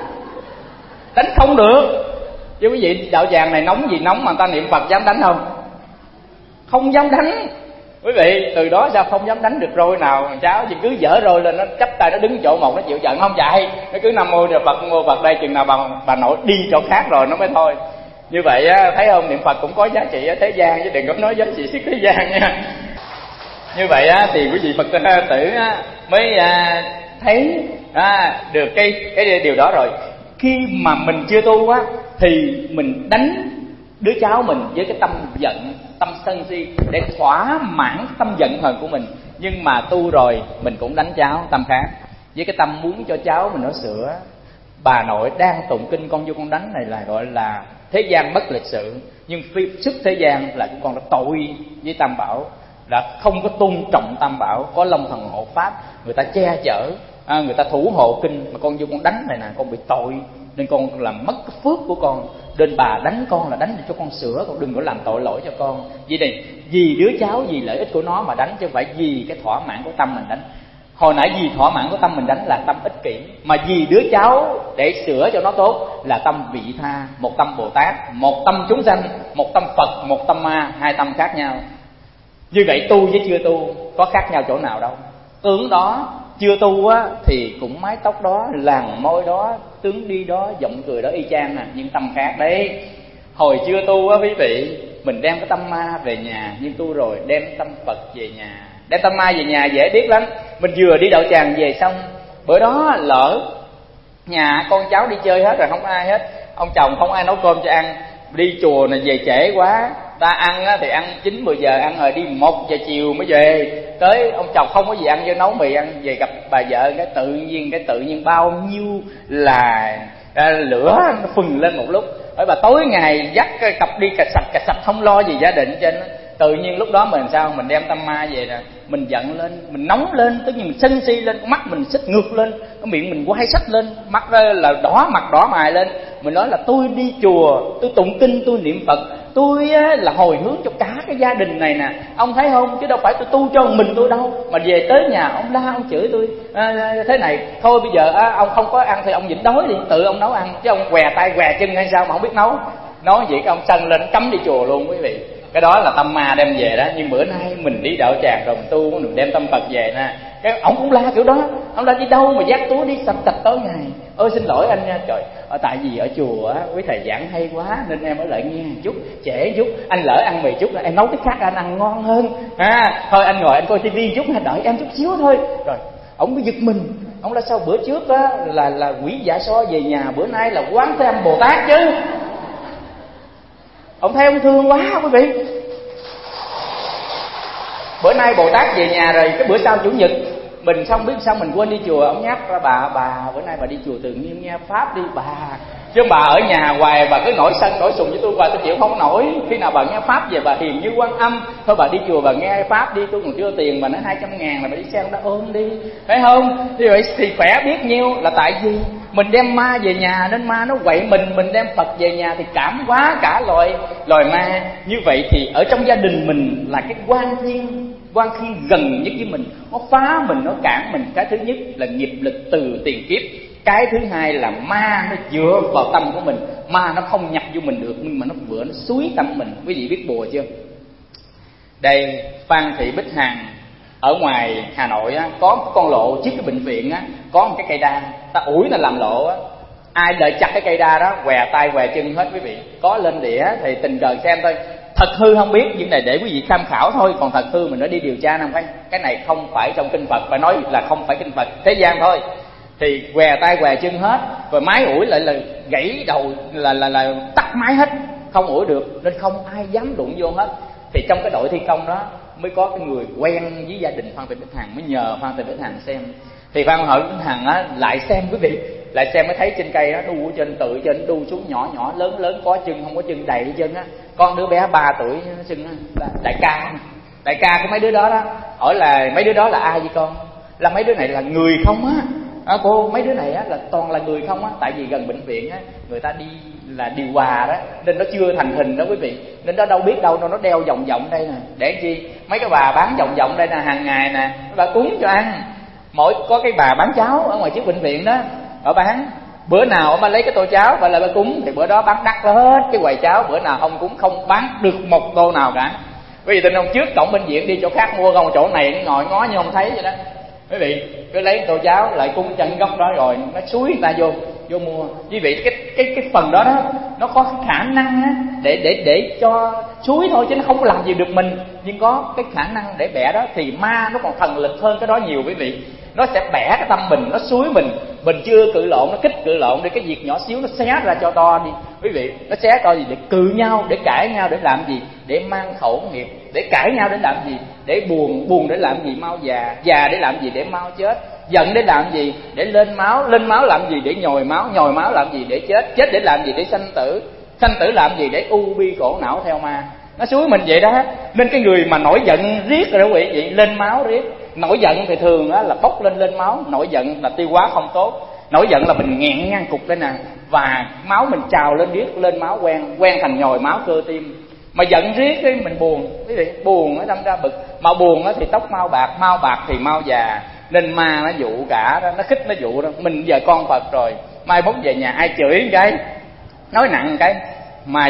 đánh không được. Chứ quý vị đạo tràng này nóng gì nóng mà người ta niệm Phật dám đánh không? Không dám đánh. Quý vị từ đó sao không dám đánh được roi nào. Cháu chỉ cứ dở roi lên, nó chắp tay nó đứng chỗ một, nó chịu giận không chạy, nó cứ Nam Mô A Di Đà Phật, Nam Mô Phật đây, chừng nào bà nội đi chỗ khác rồi nó mới thôi. Như vậy á, thấy không, niệm Phật cũng có giá trị ở thế gian chứ đừng có nói giá trị siết thế gian nha. Như vậy á thì quý vị Phật tử mới thấy được cái điều đó rồi. Khi mà mình chưa tu á thì mình đánh đứa cháu mình với cái tâm giận, tâm sân si để thỏa mãn tâm giận hờn của mình. Nhưng mà tu rồi mình cũng đánh cháu tâm khác, với cái tâm muốn cho cháu mình nó sửa. Bà nội đang tụng kinh con vô con đánh này là gọi là thế gian bất lịch sự, nhưng phi xuất thế gian là con đã tội với Tam Bảo, đã không có tôn trọng Tam Bảo. Có Long Thần hộ pháp, người ta che chở, người ta thủ hộ kinh, mà con vô con đánh này nè, con bị tội, nên con làm mất cái phước của con. Nên bà đánh con là đánh để cho con sửa, con đừng có làm tội lỗi cho con. Vì này, vì đứa cháu, vì lợi ích của nó mà đánh, chứ không phải vì cái thỏa mãn của tâm mình đánh. Hồi nãy vì thỏa mãn của tâm mình đánh là tâm ích kỷ, mà vì đứa cháu để sửa cho nó tốt là tâm vị tha, một tâm Bồ Tát, một tâm chúng sanh, một tâm Phật, một tâm ma, hai tâm khác nhau. Như vậy tu với chưa tu có khác nhau chỗ nào đâu. Tướng đó chưa tu á thì cũng mái tóc đó, làn môi đó, tướng đi đó, giọng cười đó y chang nè, nhưng tâm khác đấy. Hồi chưa tu á quý vị, mình đem cái tâm ma về nhà, nhưng tu rồi đem tâm Phật về nhà. Đem tâm ma về nhà dễ biết lắm. Mình vừa đi đạo tràng về xong, bữa đó lỡ nhà con cháu đi chơi hết rồi, không ai hết, ông chồng không ai nấu cơm cho ăn, đi chùa này về trễ quá, Ta ăn á, thì ăn 9-10 giờ ăn rồi, đi 1 giờ chiều mới về. Tới ông chồng không có gì ăn, vô nấu mì ăn, về gặp bà vợ cái tự nhiên bao nhiêu là lửa nó phừng lên một lúc. Ở bà tối ngày dắt cái cặp đi cà sạch không lo gì gia đình trên. Tự nhiên lúc đó mình sao? Mình đem tâm ma về nè, mình giận lên, mình nóng lên, tất nhiên mình sân si lên, con mắt mình xích ngược lên, cái miệng mình quay sách lên, mắt đó là đỏ mặt đỏ mày lên. Mình nói là tôi đi chùa, tôi tụng kinh, tôi niệm Phật, tôi là hồi hướng cho cả cái gia đình này nè, ông thấy không? Chứ đâu phải tôi tu cho mình tôi đâu. Mà về tới nhà ông la, ông chửi tôi thế này. Thôi bây giờ ông không có ăn thì ông nhịn đói đi, tự ông nấu ăn, chứ ông què tay què chân hay sao mà không biết nấu. Nói vậy cái ông sân lên cấm đi chùa luôn quý vị. Cái đó là tâm ma đem về đó. Nhưng bữa nay mình đi đạo tràng rồi mình tu, mình đem tâm Phật về nè, cái ông cũng la kiểu đó. Ông la đi đâu mà dắt túi đi sạch tối ngày. Ôi xin lỗi anh nha. Trời, tại vì ở chùa á, quý thầy giảng hay quá nên em ở lại nghe một chút, trễ chút. Anh lỡ ăn mì chút là em nấu cái khác anh ăn ngon hơn. Thôi anh ngồi anh coi tivi chút, đợi em chút xíu thôi. Rồi ông mới giật mình. Ông là sao bữa trước á là quỷ dạ so về nhà, bữa nay là Quán Thế Âm Bồ Tát chứ. Ông thấy ông thương quá quý vị. Bữa nay Bồ Tát về nhà rồi, cái bữa sau Chủ nhật mình xong biết sao mình quên đi chùa. Ông nhắc ra bà bữa nay bà đi chùa tự nhiên nghe pháp đi bà, chứ bà ở nhà hoài bà cứ nổi sân nổi sùng với tôi hoài, tôi chịu không nổi. Khi nào bà nghe pháp về bà hiền như Quan Âm, thôi bà đi chùa bà nghe pháp đi, tôi còn chưa tiền. Bà nói 200.000 là bà đi xe ông đã ôm đi, phải không? Như vậy thì khỏe biết nhiêu. Là tại vì mình đem ma về nhà nên ma nó quậy mình đem Phật về nhà thì cảm hóa cả loài ma. Như vậy thì ở trong gia đình mình là cái quan khi gần nhất với mình, nó phá mình, nó cản mình. Cái thứ nhất là nghiệp lực từ tiền kiếp. Cái thứ hai là ma nó dựa vào tâm của mình. Ma nó không nhập vô mình được, nhưng mà nó nó xúi tâm mình. Quý vị biết bùa chưa? Đây, Phan Thị Bích Hằng ở ngoài Hà Nội á, có một con lộ trước cái bệnh viện á, có một cái cây đa, ta ủi ta làm lộ á. Ai đợi chặt cái cây đa đó, què tay què chân hết quý vị. Có lên đĩa thì tình cờ xem thôi. Thật hư không biết, nhưng này để quý vị tham khảo thôi. Còn thật hư mình đã đi điều tra năm cái này không phải trong kinh Phật, phải nói là không phải kinh Phật, thế gian thôi. Thì què tay què chân hết, rồi máy ủi lại là gãy đầu, là tắt máy hết, không ủi được, nên không ai dám đụng vô hết. Thì trong cái đội thi công đó mới có cái người quen với gia đình Phan Thị Bích Hằng, mới nhờ Phan Thị Bích Hằng xem. Thì Phan Thị Bích Hằng á lại xem quý vị, lại xem mới thấy trên cây đó đu trên, tự trên đu xuống, nhỏ lớn có chân không có chân, đầy chân á. Con đứa bé 3 tuổi chân là đại ca của mấy đứa đó đó. Hỏi là mấy đứa đó là ai vậy con? Là mấy đứa này là người không á. Cô, mấy đứa này á là toàn là người không á. Tại vì gần bệnh viện á, người ta đi là điều hòa đó, nên nó chưa thành hình đó quý vị. Nên nó đâu biết đâu, nó đeo vòng đây nè. Để chi? Mấy cái bà bán vòng đây nè, hàng ngày nè, bà cúng cho ăn. Có cái bà bán cháo ở ngoài trước bệnh viện đó, ở bán. Bữa nào bà lấy cái tô cháo và lại bà cúng thì bữa đó bán đắt hết cái quầy cháo. Bữa nào không cúng không bán được một tô nào cả. Quý vị tin không? Trước cổng bệnh viện đi chỗ khác mua không, chỗ này nó ngồi ngó như không thấy vậy đó. Quý vị cứ lấy tô cháo lại cúng chân gốc đó, rồi nó xúi người ta vô mua. Quý vị cái phần đó nó có cái khả năng á để cho xúi thôi, chứ nó không làm gì được mình. Nhưng có cái khả năng để bẻ đó, thì ma nó còn thần lực hơn cái đó nhiều quý vị. Nó sẽ bẻ cái tâm mình, nó xúi mình chưa cự lộn, nó kích cự lộn để cái việc nhỏ xíu nó xé ra cho to đi. Quý vị, nó xé to gì? Để cự nhau, để cãi nhau, để làm gì? Để mang khẩu nghiệp. Để cãi nhau để làm gì? Để buồn để làm gì? Mau già để làm gì? Để mau chết. Giận để làm gì? Để lên máu làm gì? Để nhồi máu làm gì? Để chết để làm gì? Để sanh tử làm gì? Để u bi khổ não theo ma. Nó xúi mình vậy đó. Nên cái người mà nổi giận riết rồi đó quý vị, lên máu riết. Nổi giận thì thường á là bốc lên máu. Nổi giận là tiêu hóa không tốt. Nổi giận là mình nghẹn ngang cục đây nè, và máu mình trào lên riết, lên máu quen thành nhồi máu cơ tim. Mà giận riết cái mình buồn, quý vị, buồn nó đâm ra bực. Mà buồn á thì tóc mau bạc thì mau già. Nên ma nó dụ cả đó, nó khích nó dụ đó. Mình giờ con Phật rồi, mai mốt về nhà ai chửi cái, nói nặng cái, ma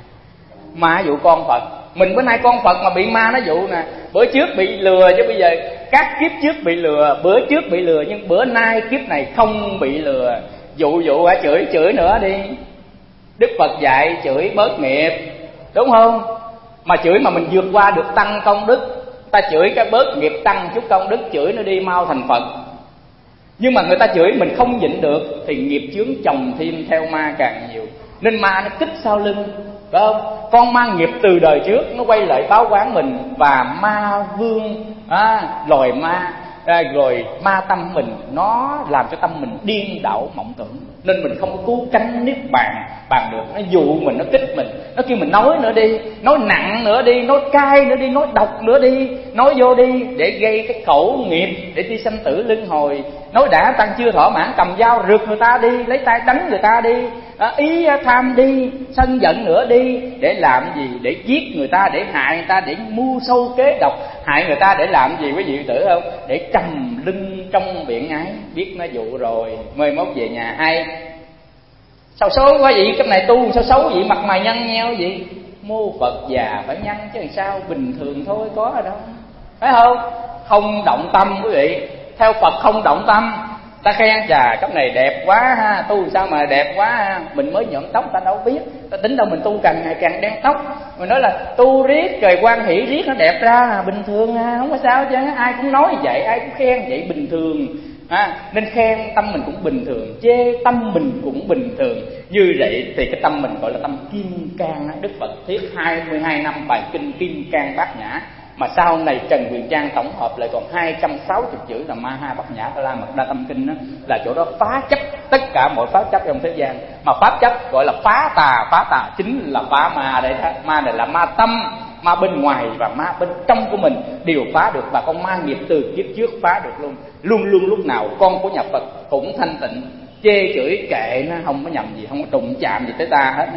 dụ con Phật. Mình bữa nay con Phật mà bị ma nó dụ nè. Bữa trước bị lừa, chứ bây giờ các kiếp trước bị lừa, bữa trước bị lừa, nhưng bữa nay kiếp này không bị lừa. Dụ hả? Chửi nữa đi. Đức Phật dạy chửi bớt nghiệp, đúng không? Mà chửi mà mình vượt qua được tăng công đức. Ta chửi cái bớt nghiệp, tăng chút công đức, chửi nó đi mau thành Phật. Nhưng mà người ta chửi mình không nhịn được thì nghiệp chướng chồng thêm theo ma càng nhiều. Nên ma nó kích sau lưng. phải không? Con ma nghiệp từ đời trước nó quay lại báo oán mình, và ma vương loài ma rồi ma tâm mình, nó làm cho tâm mình điên đảo mộng tưởng, nên mình không có cứu cánh niết bàn được. Nó dụ mình, nó kích mình, nó kêu mình nói nữa đi, nói nặng nữa đi, nói cay nữa đi, nói độc nữa đi, nói vô đi, để gây cái khẩu nghiệp, để đi sanh tử luân hồi. Nói đã tăng chưa thỏa mãn, cầm dao rượt người ta đi, lấy tay đánh người ta đi, ý tham đi, sân giận nữa đi. Để làm gì? Để giết người ta, để hại người ta, để mưu sâu kế độc hại người ta. Để làm gì quý vị tử không? Để trầm lưng trong biển ái. Biết nó dụ rồi, mai mốt về nhà ai sao xấu quá vậy, cái này tu sao xấu vậy, mặt mày nhăn nheo vậy. Mô Phật già phải nhăn chứ làm sao, bình thường thôi, có ở đâu, phải không? Không động tâm quý vị, theo Phật không động tâm. Ta khen chà cấp này đẹp quá ha, tu sao mà đẹp quá ha. Mình mới nhuộm tóc ta đâu biết, ta tính đâu mình tu càng ngày càng đen tóc. Mình nói là tu riết rồi quan hỷ riết nó đẹp ra, bình thường ha, không có sao chứ. Ai cũng nói vậy, ai cũng khen vậy, bình thường. Nên khen tâm mình cũng bình thường, chê tâm mình cũng bình thường. Như vậy thì cái tâm mình gọi là tâm kim cang. Đức Phật thuyết 22 năm bài kinh Kim Cang Bát Nhã, mà sau này Trần Huyền Trang tổng hợp lại còn 260 chữ là Ma Ha Bát Nhã La Mật Đa Tâm Kinh đó, là chỗ đó phá chấp tất cả mọi pháp chấp trong thế gian. Mà pháp chấp gọi là phá tà chính là phá ma đấy đó. Ma này là ma tâm, ma bên ngoài và ma bên trong của mình đều phá được. Và con ma nghiệp từ kiếp trước phá được luôn. Luôn luôn lúc nào con của nhà Phật cũng thanh tịnh, chê chửi kệ nó, không có nhầm gì, không có đụng chạm gì tới ta hết đó.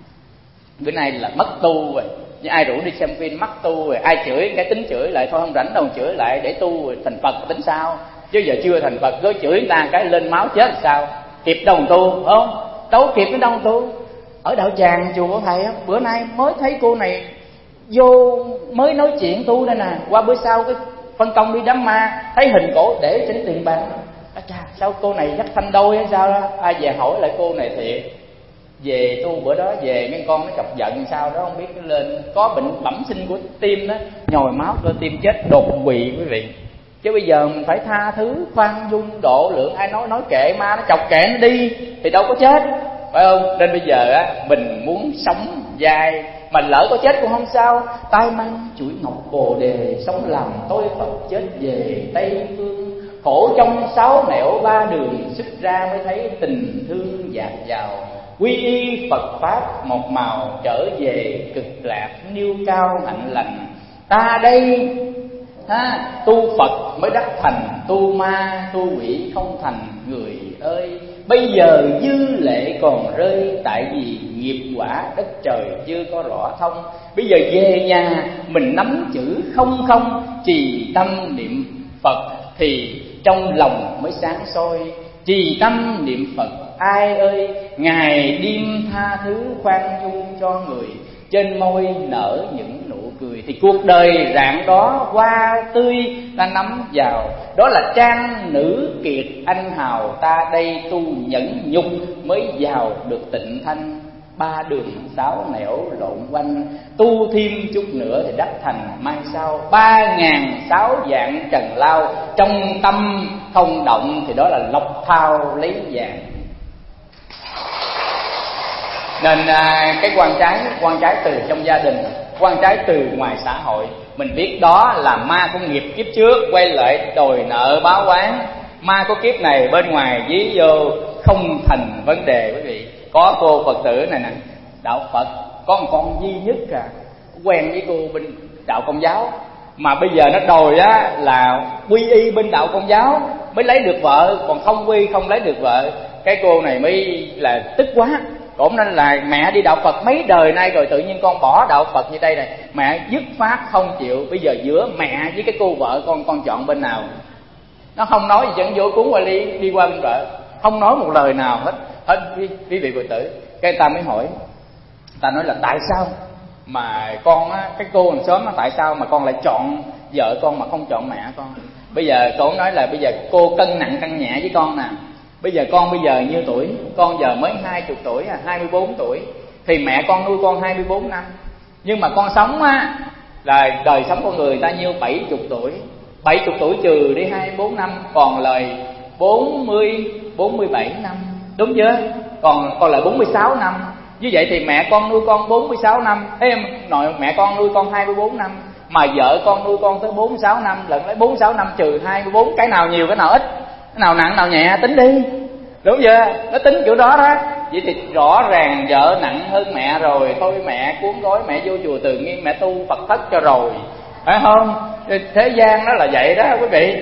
Bữa nay là mất tu rồi, như ai rủ đi xem phim mất tu rồi, ai chửi cái tính chửi lại thôi, không rảnh đâu chửi lại, để tu rồi thành Phật tính sao. Chứ giờ chưa thành Phật cứ chửi người ta cái lên máu chết sao, kịp đâu tu, không đâu kịp đến đâu tu. Ở đạo tràng chùa của thầy bữa nay mới thấy cô này vô mới nói chuyện tu đây nè, qua bữa sau cái phân công đi đám ma, thấy hình cổ để trên tiền bàn. Chà, sao cô này dắt thanh đôi hay sao đó. Ai về hỏi lại cô này thiệt, về tu bữa đó về mấy con nó chọc giận sao đó không biết, nó lên có bệnh bẩm sinh của tim đó, nhồi máu cơ tim chết đột quỵ quý vị. Chứ bây giờ mình phải tha thứ, khoan dung, độ lượng. Ai nói kệ ma, nó chọc kệ nó đi thì đâu có chết, phải không? Nên bây giờ mình muốn sống dai mà lỡ có chết cũng không sao. Tai mang chuỗi ngọc bồ đề, sống làm tôi Phật chết về Tây Phương. Khổ trong 6 nẻo 3 đường, xuất ra mới thấy tình thương dạt dào. Quy y Phật Pháp một màu, trở về cực lạc nêu cao hạnh lành. Ta đây tu Phật mới đắc thành, tu ma tu quỷ không thành người ơi. Bây giờ dư lệ còn rơi, tại vì nghiệp quả đất trời chưa có rõ thông. Bây giờ về nhà mình nắm chữ không không, trì tâm niệm Phật thì trong lòng mới sáng soi. Trì tâm niệm Phật ai ơi, ngày đêm tha thứ khoan dung cho người. Trên môi nở những nụ cười, thì cuộc đời rạng đó hoa tươi ta nắm vào. Đó là trang nữ kiệt anh hào, ta đây tu nhẫn nhục mới vào được tịnh thanh. 3 đường 6 nẻo lộn quanh, tu thêm chút nữa thì đắc thành mai sau. 3006 dạng trần lao, trong tâm không động thì đó là lộc thao lấy vàng. Nên cái quan trái từ trong gia đình, quan trái từ ngoài xã hội, mình biết đó là ma của nghiệp kiếp trước quay lại đòi nợ báo oán. Ma của kiếp này bên ngoài dí vô không thành vấn đề quý vị. Có cô Phật tử này nè, đạo Phật có một con duy nhất quen với cô bên đạo Công giáo, mà bây giờ nó đòi là quy y bên đạo Công giáo mới lấy được vợ, còn không quy không lấy được vợ. Cái cô này mới là tức quá, cũng nên là mẹ đi đạo Phật mấy đời nay rồi, tự nhiên con bỏ đạo Phật như đây này. Mẹ dứt khoát không chịu, bây giờ giữa mẹ với cái cô vợ con chọn bên nào? Nó không nói gì chẳng vô cuốn qua đi qua bên vợ, không nói một lời nào hết quý vị Phật tử. Cái ta mới hỏi, ta nói là tại sao mà con cái cô hàng xóm tại sao mà con lại chọn vợ con mà không chọn mẹ con? Bây giờ cô nói là bây giờ cô cân nặng cân nhẹ với con nè. Bây giờ con bây giờ nhiêu tuổi? Con giờ mới 20 tuổi, 24 tuổi. Thì mẹ con nuôi con 24 năm. Nhưng mà con sống là đời sống con người ta nhiêu 70 tuổi. 70 tuổi trừ đi 24 năm, còn lời 47 năm. Đúng chưa? Còn lại 46 năm. Như vậy thì mẹ con nuôi con 46 năm, nội mẹ con nuôi con 24 năm, mà vợ con nuôi con tới 46 năm, lần lấy 46 năm trừ 24, cái nào nhiều cái nào ít, cái nào nặng nào nhẹ tính đi, đúng chưa? Nó tính kiểu đó đó. Vậy thì rõ ràng vợ nặng hơn mẹ rồi, thôi mẹ cuốn gói mẹ vô chùa Từ Nghiêm mẹ tu Phật thất cho rồi, phải không? Thế gian nó là vậy đó quý vị.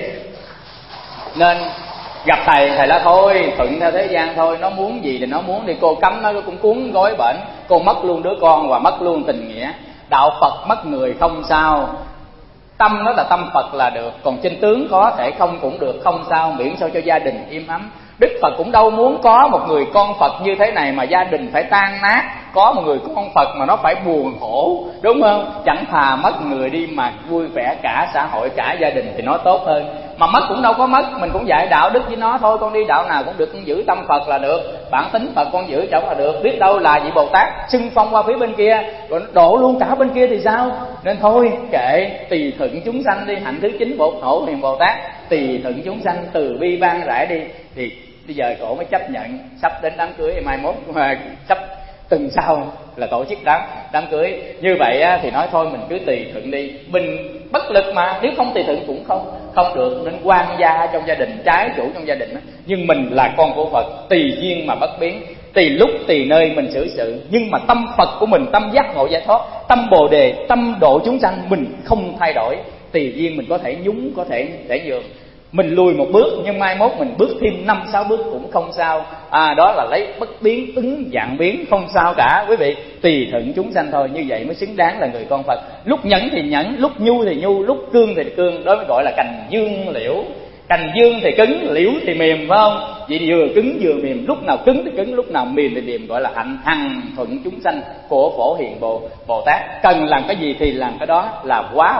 Nên gặp thầy là thôi thuận theo thế gian thôi, nó muốn gì thì nó muốn đi, cô cấm nó cũng cuốn gói bệnh, cô mất luôn đứa con và mất luôn tình nghĩa. Đạo Phật mất người không sao, tâm nó là tâm Phật là được, còn trên tướng có thể không cũng được, không sao, miễn sao cho gia đình im ấm. Đức Phật cũng đâu muốn có một người con Phật như thế này mà gia đình phải tan nát, có một người con Phật mà nó phải buồn khổ, đúng không? Chẳng thà mất người đi mà vui vẻ cả xã hội cả gia đình thì nó tốt hơn. Mà mất cũng đâu có mất, mình cũng dạy đạo đức với nó thôi, con đi đạo nào cũng được, con giữ tâm Phật là được, bản tính Phật con giữ trọng là được. Biết đâu là vị Bồ Tát xưng phong qua phía bên kia rồi nó độ luôn cả bên kia thì sao? Nên thôi kệ, tùy thuận chúng sanh đi. Hạnh thứ 9 Bổn Thổ Hiền Bồ Tát, tùy thuận chúng sanh, từ bi ban rải đi. Thì bây giờ cổ mới chấp nhận sắp đến đám cưới, mai mốt sắp tuần sau là tổ chức đám cưới. Như vậy á, thì nói thôi mình cứ tùy thuận đi, mình bất lực mà, nếu không tùy thuận cũng không được. Nên quan gia trong gia đình, trái chủ trong gia đình đó. Nhưng mình là con của Phật, tùy duyên mà bất biến, tùy lúc tùy nơi mình xử sự. Nhưng mà tâm Phật của mình, tâm giác ngộ giải thoát, tâm Bồ Đề, tâm độ chúng sanh mình không thay đổi. Tùy duyên mình có thể nhúng, có thể nhường, mình lùi một bước nhưng mai mốt mình bước thêm 5-6 bước cũng không sao. Đó là lấy bất biến ứng dạng biến, không sao cả quý vị. Tùy thuận chúng sanh thôi, như vậy mới xứng đáng là người con Phật. Lúc nhẫn thì nhẫn, lúc nhu thì nhu, lúc cương thì cương. Đó mới gọi là cành dương liễu. Cành dương thì cứng, liễu thì mềm, phải không? Vậy thì vừa cứng vừa mềm, lúc nào cứng thì cứng, lúc nào mềm thì mềm, gọi là hạnh hằng thuận chúng sanh của Phổ Hiền Bồ Tát. Cần làm cái gì thì làm cái đó, là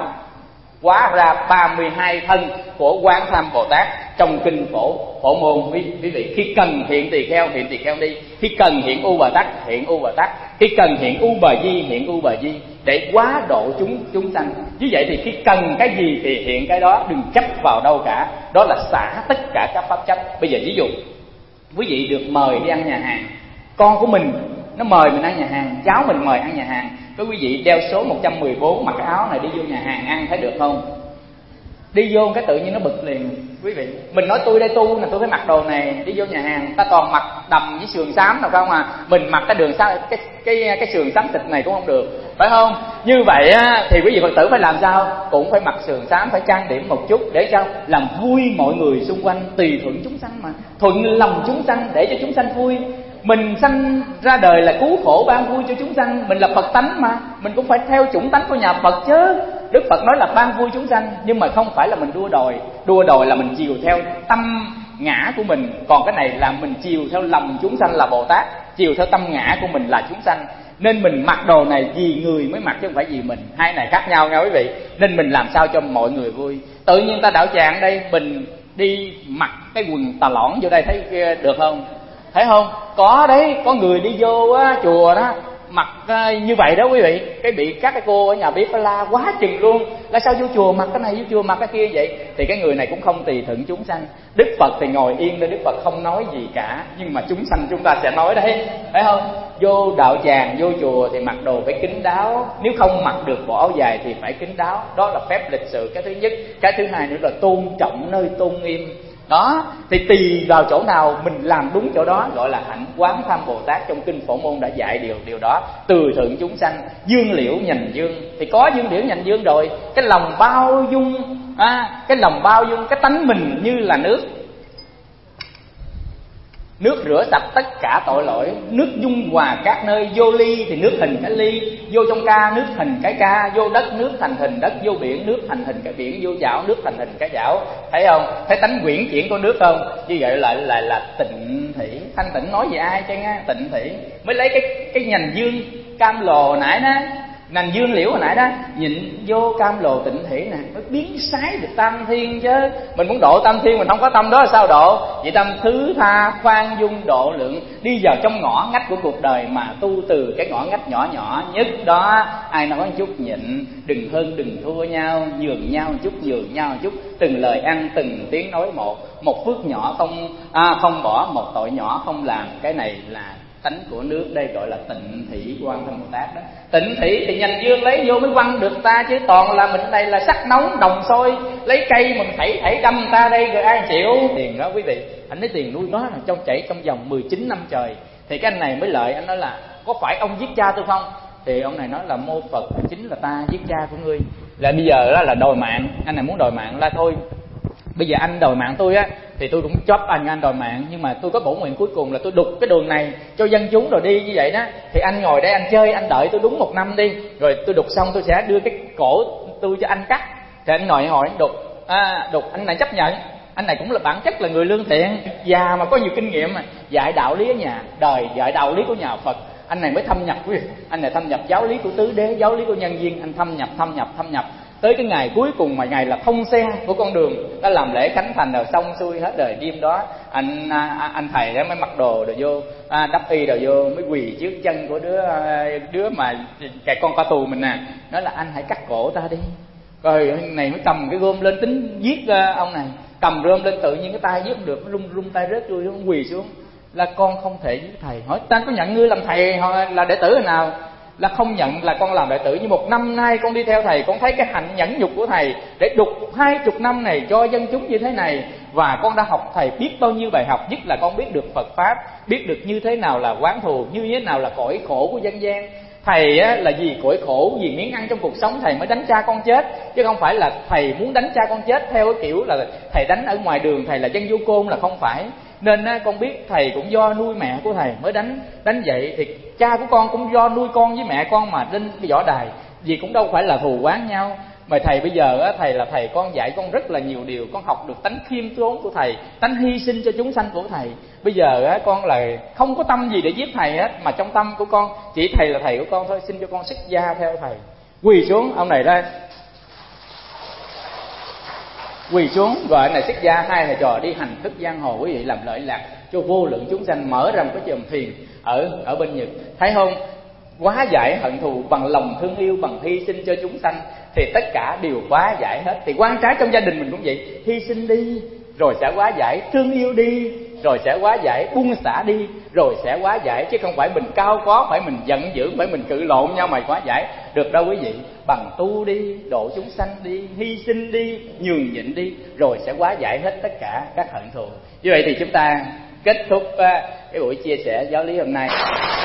hóa ra 32 thân của Quán Tham Bồ Tát trong kinh Phổ Môn. Quý vị, khi cần hiện tỳ kheo đi, khi cần hiện U Bồ Tát hiện U Bồ Tát, khi cần hiện U Bà Di hiện U Bà Di, để hóa độ chúng sanh. Như vậy thì khi cần cái gì thì hiện cái đó, đừng chấp vào đâu cả. Đó là xả tất cả các pháp chấp. Bây giờ ví dụ quý vị được mời đi ăn nhà hàng, con của mình nó mời mình ăn nhà hàng, cháu mình mời ăn nhà hàng, với quý vị đeo số 114 mặc cái áo này đi vô nhà hàng ăn, thấy được không? Đi vô cái tự nhiên nó bực liền quý vị. Mình nói tôi đây tu nè, tôi phải mặc đồ này đi vô nhà hàng, ta toàn mặc đầm với sườn xám nào không à, mình mặc cái đường xám, cái sườn xám thịt này cũng không được, phải không? Như vậy á, thì quý vị Phật tử phải làm sao? Cũng phải mặc sườn xám, phải trang điểm một chút, để sao? Làm vui mọi người xung quanh, tùy thuận chúng sanh mà, thuận lòng chúng sanh để cho chúng sanh vui. Mình sanh ra đời là cứu khổ ban vui cho chúng sanh, mình là Phật tánh mà, mình cũng phải theo chủng tánh của nhà Phật chứ. Đức Phật nói là ban vui chúng sanh, nhưng mà không phải là mình đua đòi là mình chiều theo tâm ngã của mình, còn cái này là mình chiều theo lòng chúng sanh là Bồ Tát, chiều theo tâm ngã của mình là chúng sanh. Nên mình mặc đồ này vì người mới mặc chứ không phải vì mình, hai này khác nhau nha quý vị. Nên mình làm sao cho mọi người vui. Tự nhiên ta đạo tràng đây, mình đi mặc cái quần tà lõn vô đây thấy được không? Thấy không? Có đấy, có người đi vô á, chùa đó mặc như vậy đó quý vị, cái bị các cái cô ở nhà bếp la quá chừng luôn, là sao vô chùa mặc cái này, vô chùa mặc cái kia vậy? Thì cái người này cũng không tùy thuận chúng sanh. Đức Phật thì ngồi yên để Đức Phật không nói gì cả, nhưng mà chúng sanh chúng ta sẽ nói đấy, phải không? Vô đạo tràng, vô chùa thì mặc đồ phải kín đáo, nếu không mặc được bộ áo dài thì phải kín đáo, đó là phép lịch sự, cái thứ nhất. Cái thứ hai nữa là tôn trọng nơi tôn nghiêm. Đó, thì tùy vào chỗ nào mình làm đúng chỗ đó, gọi là hạnh Quán Tham Bồ Tát. Trong kinh Phổ Môn đã dạy điều đó, từ thuận chúng sanh, dương liễu nhành dương. Thì có dương liễu nhành dương rồi, cái lòng bao dung, cái lòng bao dung, cái tánh mình như là nước rửa sạch tất cả tội lỗi, nước dung hòa các nơi. Vô ly thì nước hình cái ly, vô trong ca nước thành cái ca, vô đất nước thành hình đất, vô biển nước thành hình cái biển, vô chảo nước thành hình cái chảo. Thấy không? Thấy tánh quyển chuyển của nước không? Như vậy lại là tịnh thủy. Thanh tịnh nói về ai chứ nghe? Tịnh thủy. Mới lấy cái nhành dương cam lồ hồi nãy đó, nành dương liễu hồi nãy đó, nhịn vô cam lồ tịnh thủy nè, mới biến sái được tam thiên chứ. Mình muốn độ tam thiên mình không có tâm đó là sao độ? Vậy tâm thứ tha khoan dung độ lượng, đi vào trong ngõ ngách của cuộc đời mà tu từ cái ngõ ngách nhỏ nhỏ nhất đó. Ai nói một chút nhịn, đừng hơn đừng thua nhau, nhường nhau một chút, nhường nhau một chút, từng lời ăn từng tiếng nói một phước nhỏ không bỏ, một tội nhỏ không làm. Cái này là Tánh của nước đây gọi là tịnh thủy của Quan Thân Bồ Tát đó. Tịnh thủy thì nhanh dương lấy vô mới quăng được ta, chứ toàn là mình đây là sắc nóng đồng sôi, lấy cây mình thảy đâm ta đây rồi ai chịu. Tiền đó quý vị, anh lấy tiền nuôi nó là trong chảy trong vòng 19 năm trời. Thì cái anh này mới lợi, anh nói là có phải ông giết cha tôi không? Thì ông này nói là mô Phật chính là ta giết cha của ngươi. Là bây giờ đó là đòi mạng, anh này muốn đòi mạng, là thôi bây giờ anh đòi mạng tôi á thì tôi cũng chóp anh đòi mạng, nhưng mà tôi có bổ nguyện cuối cùng là tôi đục cái đường này cho dân chúng rồi đi như vậy đó. Thì anh ngồi đây anh chơi, anh đợi tôi đúng 1 năm đi, rồi tôi đục xong tôi sẽ đưa cái cổ tôi cho anh cắt. Thì anh ngồi hỏi anh đục anh này chấp nhận. Anh này cũng là bản chất là người lương thiện, già mà có nhiều kinh nghiệm mà dạy đạo lý ở nhà đời, dạy đạo lý của nhà Phật. Anh này mới thâm nhập quý vị, anh này thâm nhập giáo lý của tứ đế, giáo lý của nhân duyên, anh thâm nhập tới cái ngày cuối cùng mà ngày là thông xe của con đường. Đã làm lễ khánh thành rồi xong xuôi hết đời, đêm đó anh thầy đó mới mặc đồ rồi vô đắp y rồi vô mới quỳ trước chân của đứa mà cái con ca tù mình nè, nói là anh hãy cắt cổ ta đi. Rồi này mới cầm cái gươm lên tính giết ông này, cầm gươm lên tự nhiên cái tay giết không được, rung tay rớt chui xuống, quỳ xuống là con không thể giết thầy. Hỏi ta có nhận ngươi làm thầy là đệ tử hồi nào? Là không nhận, là con làm đệ tử, nhưng 1 năm nay con đi theo thầy, con thấy cái hạnh nhẫn nhục của thầy để đục 20 năm này cho dân chúng như thế này, và con đã học thầy biết bao nhiêu bài học, nhất là con biết được Phật pháp, biết được như thế nào là quán thù, như thế nào là cõi khổ của dân gian. Thầy á, là vì cõi khổ, vì miếng ăn trong cuộc sống thầy mới đánh cha con chết, chứ không phải là thầy muốn đánh cha con chết theo cái kiểu là thầy đánh ở ngoài đường, thầy là dân vô côn, là không phải. Nên con biết thầy cũng do nuôi mẹ của thầy mới đánh vậy, thì cha của con cũng do nuôi con với mẹ con mà lên cái võ đài, vì cũng đâu phải là thù oán nhau. Mà thầy bây giờ thầy là thầy, con dạy con rất là nhiều điều, con học được tánh khiêm tốn của thầy, tánh hy sinh cho chúng sanh của thầy. Bây giờ con là không có tâm gì để giết thầy hết, mà trong tâm của con chỉ thầy là thầy của con thôi, xin cho con xuất gia theo thầy. Quỳ xuống, ông này đây quỳ xuống, rồi anh này xuất gia, hai thầy trò đi hành thức giang hồ quý vị, làm lợi lạc cho vô lượng chúng sanh, mở ra một cái chùm thiền ở bên Nhật. Thấy không? Hóa giải hận thù bằng lòng thương yêu, bằng hy sinh cho chúng sanh, thì tất cả đều hóa giải hết. Thì quan trái trong gia đình mình cũng vậy, hy sinh đi rồi sẽ hóa giải, thương yêu đi rồi sẽ hóa giải, buông xả đi rồi sẽ hóa giải, chứ không phải mình cao có, phải mình giận dữ, phải mình cự lộn nhau mà hóa giải được đâu quý vị. Bằng tu đi, độ chúng sanh đi, hy sinh đi, nhường nhịn đi, rồi sẽ hóa giải hết tất cả các hận thù. Như vậy thì chúng ta kết thúc cái buổi chia sẻ giáo lý hôm nay.